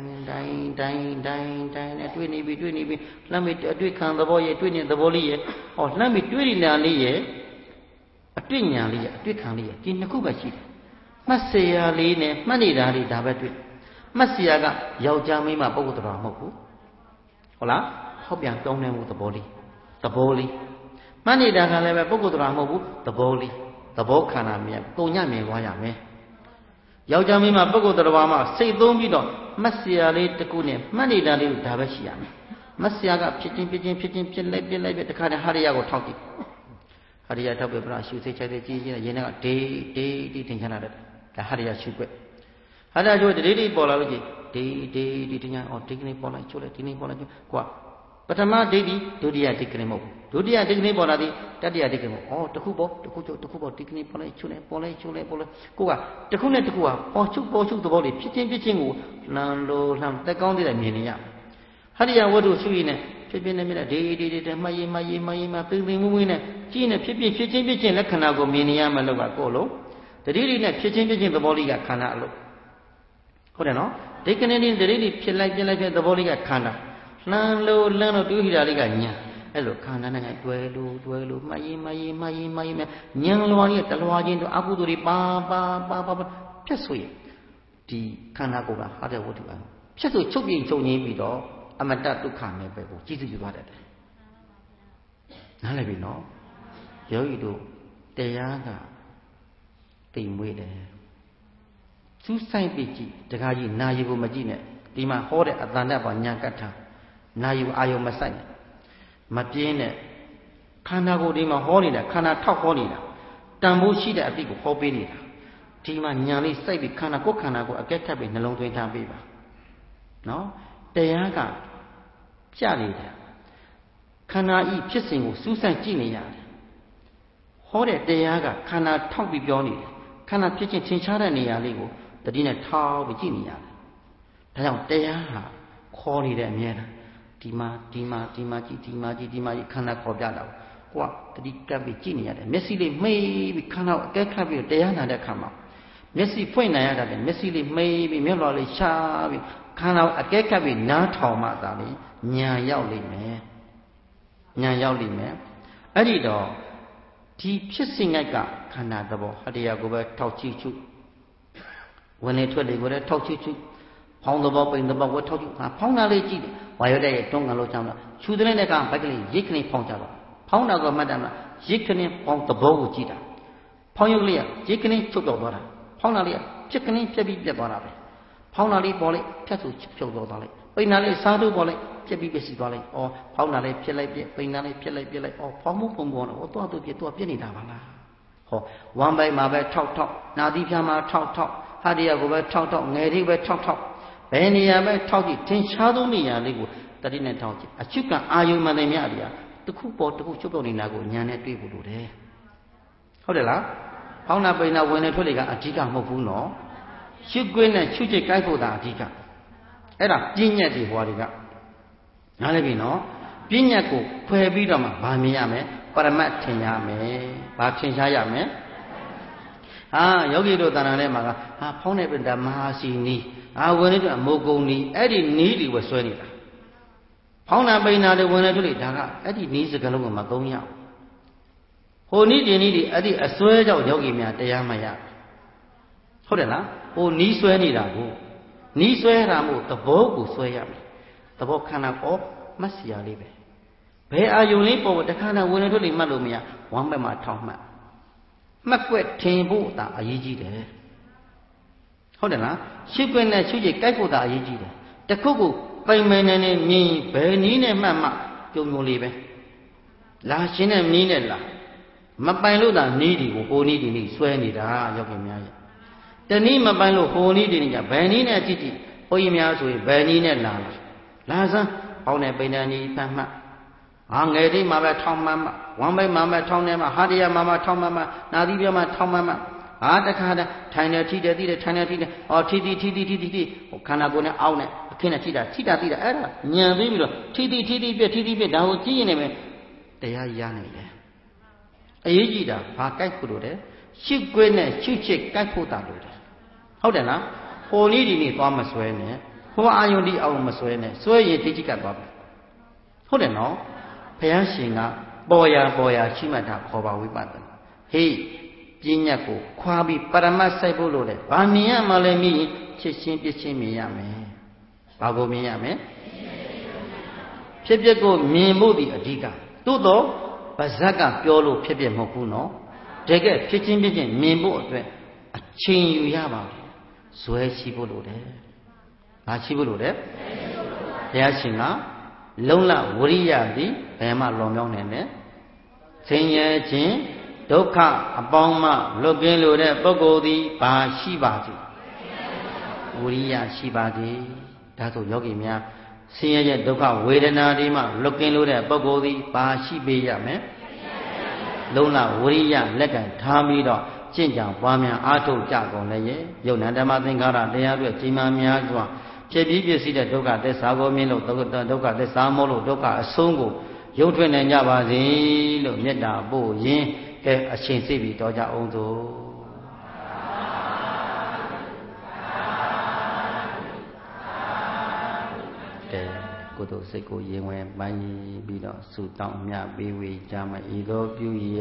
နဲ့တွေ့နေပြီလှမ်းပြီးအတွေ့ခံသဘောရဲ့တွေ့နေသဘောလေးရဲ့ဟောလှမ်းပြီးတွေ့နေတာလေးရဲ့အတွေ့ညာလေးရဲ့အတွေ့ခံလေးရဲ့ဒီနှစ်ခုပဲရှိတယ်မှတ်เสียလေးနဲ့မှတ်နေတာလေးဒါပဲတွေ့မှတ်เสียကယောက်ျားမိန်းမပုဂ္ဂိုလ်တော်မဟုတ်ဘူးဟုတ်လားဟောပြန်ပြောင်းလဲမှုသဘောလေးမှတ်နေတာကလည်းပဲပုဂ္ဂိုလ်တော်မဟုတ်ဘူးသဘောလေးသဘောခန္ဓာမြင်ပုံညမြင်သွားရမယ်ယောက်ျားမိန်းမပုဂ္ဂိုလ်တော်မှာစိတ်သုံးပြီးတော့မှတ်เสียလေးတစ်ခုနဲ့မှတ်နေတာလေးကိုဒါပဲရှိရမယ်မှတ်เสียကဖြစ်ချင်းပြစ်တခါတည်းဟာရယာကိုထောက်ကြည့်ဟာရယာထောက်ပြပြရှုစိတ်ချိုက်တဲ့ကြီးရင်ကဒေးထင်ချမ်းလာတယ်ဒါဟာရယာရှုွက်ဟာရယာကျိုးဒေးပေါ်လာလို့ကြည့်ဒေးထင်ချမ်းဒီကနေ့ပေါ်လိုက်ချိုးလိုက်ဒီနေ့ပေါ်လိုက်ကွာပထမဒိဋ္ဌိဒုတိယဒိဋ္ဌိမဟုတ်ဘူးဒုတိယဒိဋ္ဌိပေါ်လာသည်တတိယဒိဋ္ဌိမဟုတ်တခုပေါ့ဒီကနေ့ပေါ်လိုက်ချိုးလိုက်ကိုကတခုနဲ့တခုဟာပေါ်ချုပ်သဘောတွေဖြစ်ချင်းကိုလှမ်းတက်ကောင်းသေးတယ်မြင်နေရဟရိယဝတ္ထုရှိနေဖြစ်နေမြင်ဒေးမှတ်ရေးသိမွေးနဲ့ကြီးနေဖြစ်ချင်းလက္ခဏာကိုမြင်နေရမယ်လို့ကကိုလို့တတိတိနဲ့ဖြစ်ချင်းသဘောလေးကခန္ဓာအလို့ဟုတ်တယ်နော်ဒိဋ္ဌိနဲ့တတိတိဖြစ်လိုက်သဘောလေးကခန္ဓာလှမ်းလို့တွေးဟိတာလေးကညာအဲ့လိုခန္ဓာနဲ့တွဲလို့မှတ်ရေးညံလွားရဲ့တလွားချင်းတို့အကုသိုလ်တွေပါဖြတ်ဆိုရင်ဒီခန္ဓာကိုယ်ကဟာတဲ့ဝတ္ထုပါဖြတ်ဆိုချုပ်ငြိမ်းပြီးတော့အမတ္တဒုက္ခနဲ့ပဲကိုကြီးစုယူသွားတတ်တယ်နားလည်ပြီနော်ယောဂီတို့တရားကတိမ်မွေးတယ်စူးဆိုင်ပြီးကြည့်တခါကြီးနာယီကိုမကြည့်နဲ့ဒီမှာဟောတဲ့အတန်နဲ့ပါညာကတ်ထားနာယီအာယုံမဆိုင်မပြင်းနဲ့ခန္ဓာကိုယ်ဒီမှာဟောနေတာခန္ဓာထောက်ဟောနေတာတန်ဖိုးရှိတဲ့အတိကိုဟောပေးနေတာဒီမှာညာလေးစိုက်ပြီးခန္ဓာကိုအကဲခတ်ပြီးနှလုံးသွင်းထားပေးပါနော်တရားကကြနေတယ်ခန္ဓာဤဖြစ်စဉ်ကိုစူးစိုက်ကြည့်နေရတယ်ဟောတဲ့တရားကခန္ဓာထောက်ပြီးပြောနေတယ်ခန္ဓာဖြစ်ချင်းထင်ရှားတဲ့နေရာလေးကိုတတိနဲ့ထောက်ပြီးကြည့်နေရတယ်ဒါကြောင့်တရားဟာခေါ်နေတဲ့အမြဲတမ်းဒီမှာကြည့်ခန္ဓာခေါ်ပြတာကိုကတတိကပ်ပြီးကြည့်နေရတယ်မျက်စိလေးမှိတ်ပြီးခန္ဓာကိုအကဲခတ်ပြီးတရားနာတဲ့အခါမှာမျက်စိဖွင့်နိုင်ရတာလေမျက်စိလေးမှိတ်ပြီးမျက်လွှာလေးရှားပြီးခန္ဓာကိုအကဲခတ်ပြီးနားထောင်မှသာလေဉာဏ်ရောက်လိမ့်မယ်အဲ့ဒီတော့ဒီဖြစ်စဉ်ကခန္ဓာသဘောဟတရားကိုပဲထောက်ကြည့်ချုပ်ဝင်နေထွက်တွေကိုလည်းထောက်ကြည့်ချုပ်ဖောင်းသဘောပိန်သဘောကိုထောက်ကြည့်ဖောင်းတာလေးကြည့်တယ်ဝါရတဲ့ရဲ့တွန်းကန်လို့ကြောင်းတော့ခြူတဲ့နဲ့ကဘက်ကလေးရိတ်ခဏဖောင်းကြတော့ဖောင်းတာကမှတ်တယ်မလားရိတ်ခဏဖောင်းသဘောကိုကြည့်တာဖောင်းရုပ်လေးကရိတ်ခဏချုပ်တော့သွားတာဖောင်းတာလေးကဖြစ်ခဏပြက်ပြီးပြက်သွားတာပဲဖောင်းတာလေးပေါ်လိုက်ဖြတ်ဆိုဖြုတ်သွားလိုက်ပိန်တာလေးစားတို့ပေါ်လိုက်ပြက်ပြီးပြက်စီသွားလိုက်ဩဖောင်းတာလေးဖြစ်လိုက်ပြက်ပိန်တာလေးဖြစ်လိုက်ပြက်လိုက်ဩဖောင်းမှုပုံပေါ်တော့သွားသူပြက်နေတာပါလားဟောဝမ်းပိုင်းမှာပဲထောက်နာသီးဖြာမှာထောက်ဟာတရားကိုပဲထောက်ငယ်လေးပဲထောက်ဘယ်နေရာပဲထောက်ကြည့်ထင်ရှားသောနေရာလေးကိုတတိနဲ့ထောက်ကြည့်အချွတ်ကအာယုံမှန်တယ်များတရားတစ်ခုပေါ်တစ်ခုချုပ်ပြောနေတာကိုညာနဲ့တွေ့ဖို့လိုတယ်ဟုတ်တယ်လားဖောင်းနာပိန်နာဝင်နေထွက်လေကအဓိကမဟုတ်ဘူးနော်ရှုခွင့်နဲ့ရှုจิตကိုက်ဖို့သာအဓိကအဲ့ဒါပြဉ္ညတ်တွေဟောတွေကနားလည်ပြီနော်ပြဉ္ညတ်ကိုခွဲပြီးတော့မှဗာမြင်ရမယ်ပရမတ်ထင်ရမယ်ဗာထင်ရှားရမယ်ယောဂီတို့တဏ္ဍာထဲမှာကဖောင်းနေပိန်တာမဟာစီနီးဝင်နေတော့မိုးကုံနီးအဲ့ဒီနီးတွေပဲဆွဲနေတာဖောင်းနာပိန်နာတွေဝင်နေတို့လေဒါကအဲ့ဒီနီးစကလုံးကမသုံးရဟိုနီးတင်နီးတွေအဲ့ဒီအစွဲကြောင့်ယောဂီများတရားမရဟုတ်တယ်လားဟိုနီးဆွဲနေတာကိုနီးဆွဲတာမို့သဘောကိုဆွဲရမယ်သဘောခန္ဓာပေါ်မှတ်စီရလေးပဲဘယ်အာယုံလေးပေါ်တခါတည်းဝင်နေတို့လေမှတ်လို့မရဝမ်းဘက်မှာထောက်မှတ်ကွက်ထင်ဖို့တာအရေးကြီးတယ်ဟုတ်တယ်လားရှုခွင့်နဲ့ရှုจิตကိုက်ဖို့တာအရေးကြီးတယ်တခုခုပိန်မယ်နဲ့မြင်ဘယ်နည်းနဲ့မှပြုံလေးပဲလာရှင်းတဲ့နည်းနဲ့လာမပိုင်လို့သာနည်းဒီကိုဟိုနည်းဒီနည်းဆွဲနေတာရောက်ခင်များရဲ့တနည်းမပိုင်လို့ဟိုနည်းဒီနည်းကဘယ်နည်းနဲ့ကြည့်ဘုန်းကြီးများဆိုရင်ဘယ်နည်းနဲ့လာစမ်းပေါင်းတဲ့ပိန်တဲ့နည်းဖတ်မှငယ်တိမှာပဲထောင်းမှတ်ဝမ်းပိန်မှာပဲထောင်းနေမှာဟာတရားမှာထောင်းမှတ်နာသီးပြမှာထောင်းမှတ်တခါတည်းထိုင်တယ်ထိတယ်ထိုင်တယ်ထိတယ်ထီခန္ဓာကိုယ်နဲ့အောက်နဲ့အခင်းနဲ့ထိတာအဲ့ဒါညံပြီးတော့ထီပြက်ဒါကိုကြည့်ရင်လည်းတရားရနိုင်တယ်အရေးကြီးတာဘာကြိုက်ဖို့လို့လဲရှုခွင့်နဲ့ရှုချစ်ကြိုက်ဖို့တာလို့တယ်ဟုတ်တယ်လားဟိုလေးဒီနေ့သွားမဆွဲနဲ့ဟိုအာယုန်ဒီအောင်မဆွဲနဲ့ဆွဲရင်တိတိကတ်သွားပြီဟုတ်တယ်နော်ဘုရားရှင်ကပေါ်ရာရှိမှတ်တာခေါ်ပါဝိပဿနာဟေးပညာကိုခွာပြီးပရမတ်စိုက်ဖို့လို့လေဘာမြင်ရမှလဲမြင်ဖြစ်ချင်းပြချင်းမြင်ရမယ်ဘာကိုမြင်ရမလဲဖြစ်ပျက်ကိုမြင်ဖို့ဒီအဓိကသို့တော့ဗဇက်ကပြောလို့ဖြစ်ပျက်မဟုတ်ဘူးနော်တကယ်ဖြစ်ချင်းမြင်ဖို့အတွက်အချိန်ယူရပါဘူးဇွဲရှိဖို့လို့တယ်ဘာရှိဖို့လို့လဲဘုရားရှင်ကလုံလဝရိယသည်ဘယ်မှလွန်မြောက်နေလဲဆင်းရဲခြင်းဒုက္ခအပေါင်းမှလွတ်ကင်းလို့တဲ့ပုဂ္ဂိုလ်သည်ဘာရှိပါသည်ဝရိယရှိပါသည်ဒါဆိုယောဂီများဆင်းရဲတဲ့ဒုက္ခဝေဒနာတွေမှလွတ်ကင်းလို့တဲ့ပုဂ္ဂိုလ်သည်ဘာရှိပေးရမလဲလုံလဝရိယလက်ကံထားပြီးတော့ကျင့်ကြံပွားများအားထုတ်ကြကုန်လည်းရဲ့ယုတ်နံဓမ္မသင်္ခါရတရားတွေကြီးမားများစွာဖြစ်ပြီးပြည့်စည်တဲ့ဒုက္ခသစ္စာကိုမြင်လို့ဒုက္ခသစ္စာမို့လို့ဒုက္ခအဆုံးကိုရုပ်ထွက်နိုင်ကြပါစေလို့မေတ္တာပို့ရင်းကဲအချိန်စိတ်ပြီးတော်ကြအောင်သို့ကဲကုသိုလ်စိတ်ကိုရင်ဝင်ပိုင်းပြီးတော့ဆုတောင်းမြတ်ပေးဝေကြမှာဤသို့ပြုရ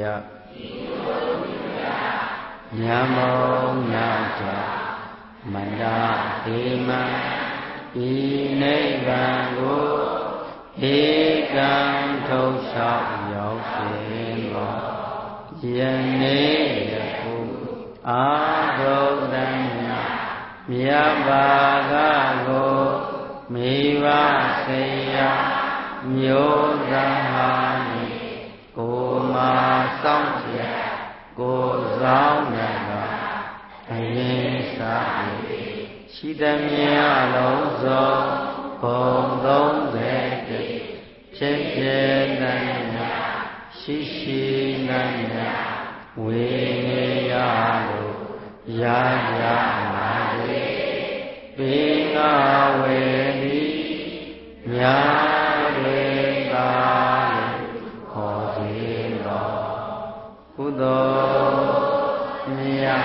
ညာမောညာကြမန္တဒေမဤနိဗ္ဗာန်ကိုဧကံထုတ်လျှောက်ရောက်ရှင်သောယနေ့ယခုအာရုဒ္ဓံမြတ်ဘာကကိုမိဘဆေယမျိုးသားဟာနိကိုမာစောင့်ကြကိုဆောင်နေကအရင်စားရှိသမျှလုံးစုံဘုံ30ဖြစ်ဖြစ်နိုင်ရှိနိုင်ဝေနေရလို့ရပါလေပေငါဝေဒီညာတွေသာခေါ်စီတော်ကုသိုလ်မြတ်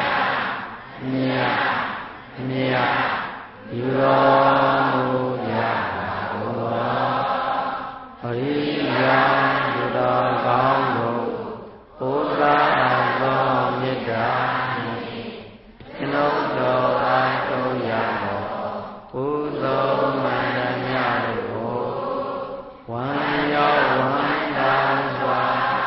ယူတော်မူကြပါဘုရားအရိယာသူတော်ကောင်းတို့ဘုရားသောမေတ္တာကျွန်ုပ်တို့အားထုတ်ရသောဘုသောမန္တမြတ်တို့ဝမ်းရောက်ဝမ်းသာစွာ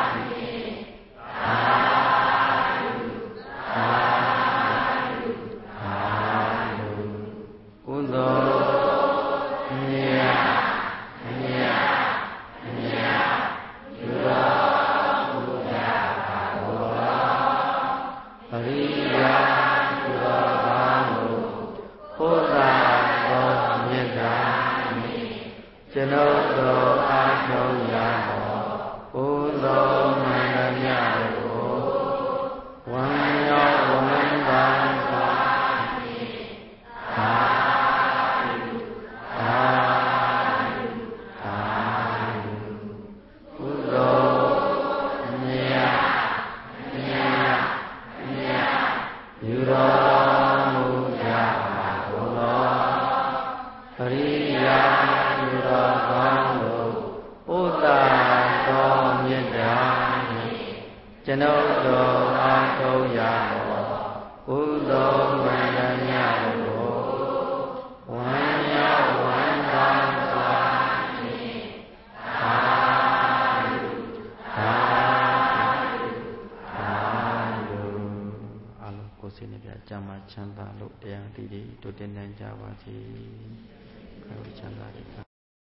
ကျွန်ုပ်တို့အားထုတ်ရသောဘုသောမန္တမြတ်တို့ဝမ်းရောက်ဝမ်းသာစွာသာဘုသောမြတ်ယူတော်မူကြပါဘုရားပရိယာကျွန်ုပ်တို့အားထုတ်ရသောဘုသောမန္တမြတ်တို့ဝမ်းရောက်ဝမ်းသာစွာအလုံးကိုယ်စိတ်နဲ့ပြကြမ်းမှချမ်းသာလို့တရားတည်တည်တို့တင်နိုင်ကြပါစေခရစ်ချမ်းသာ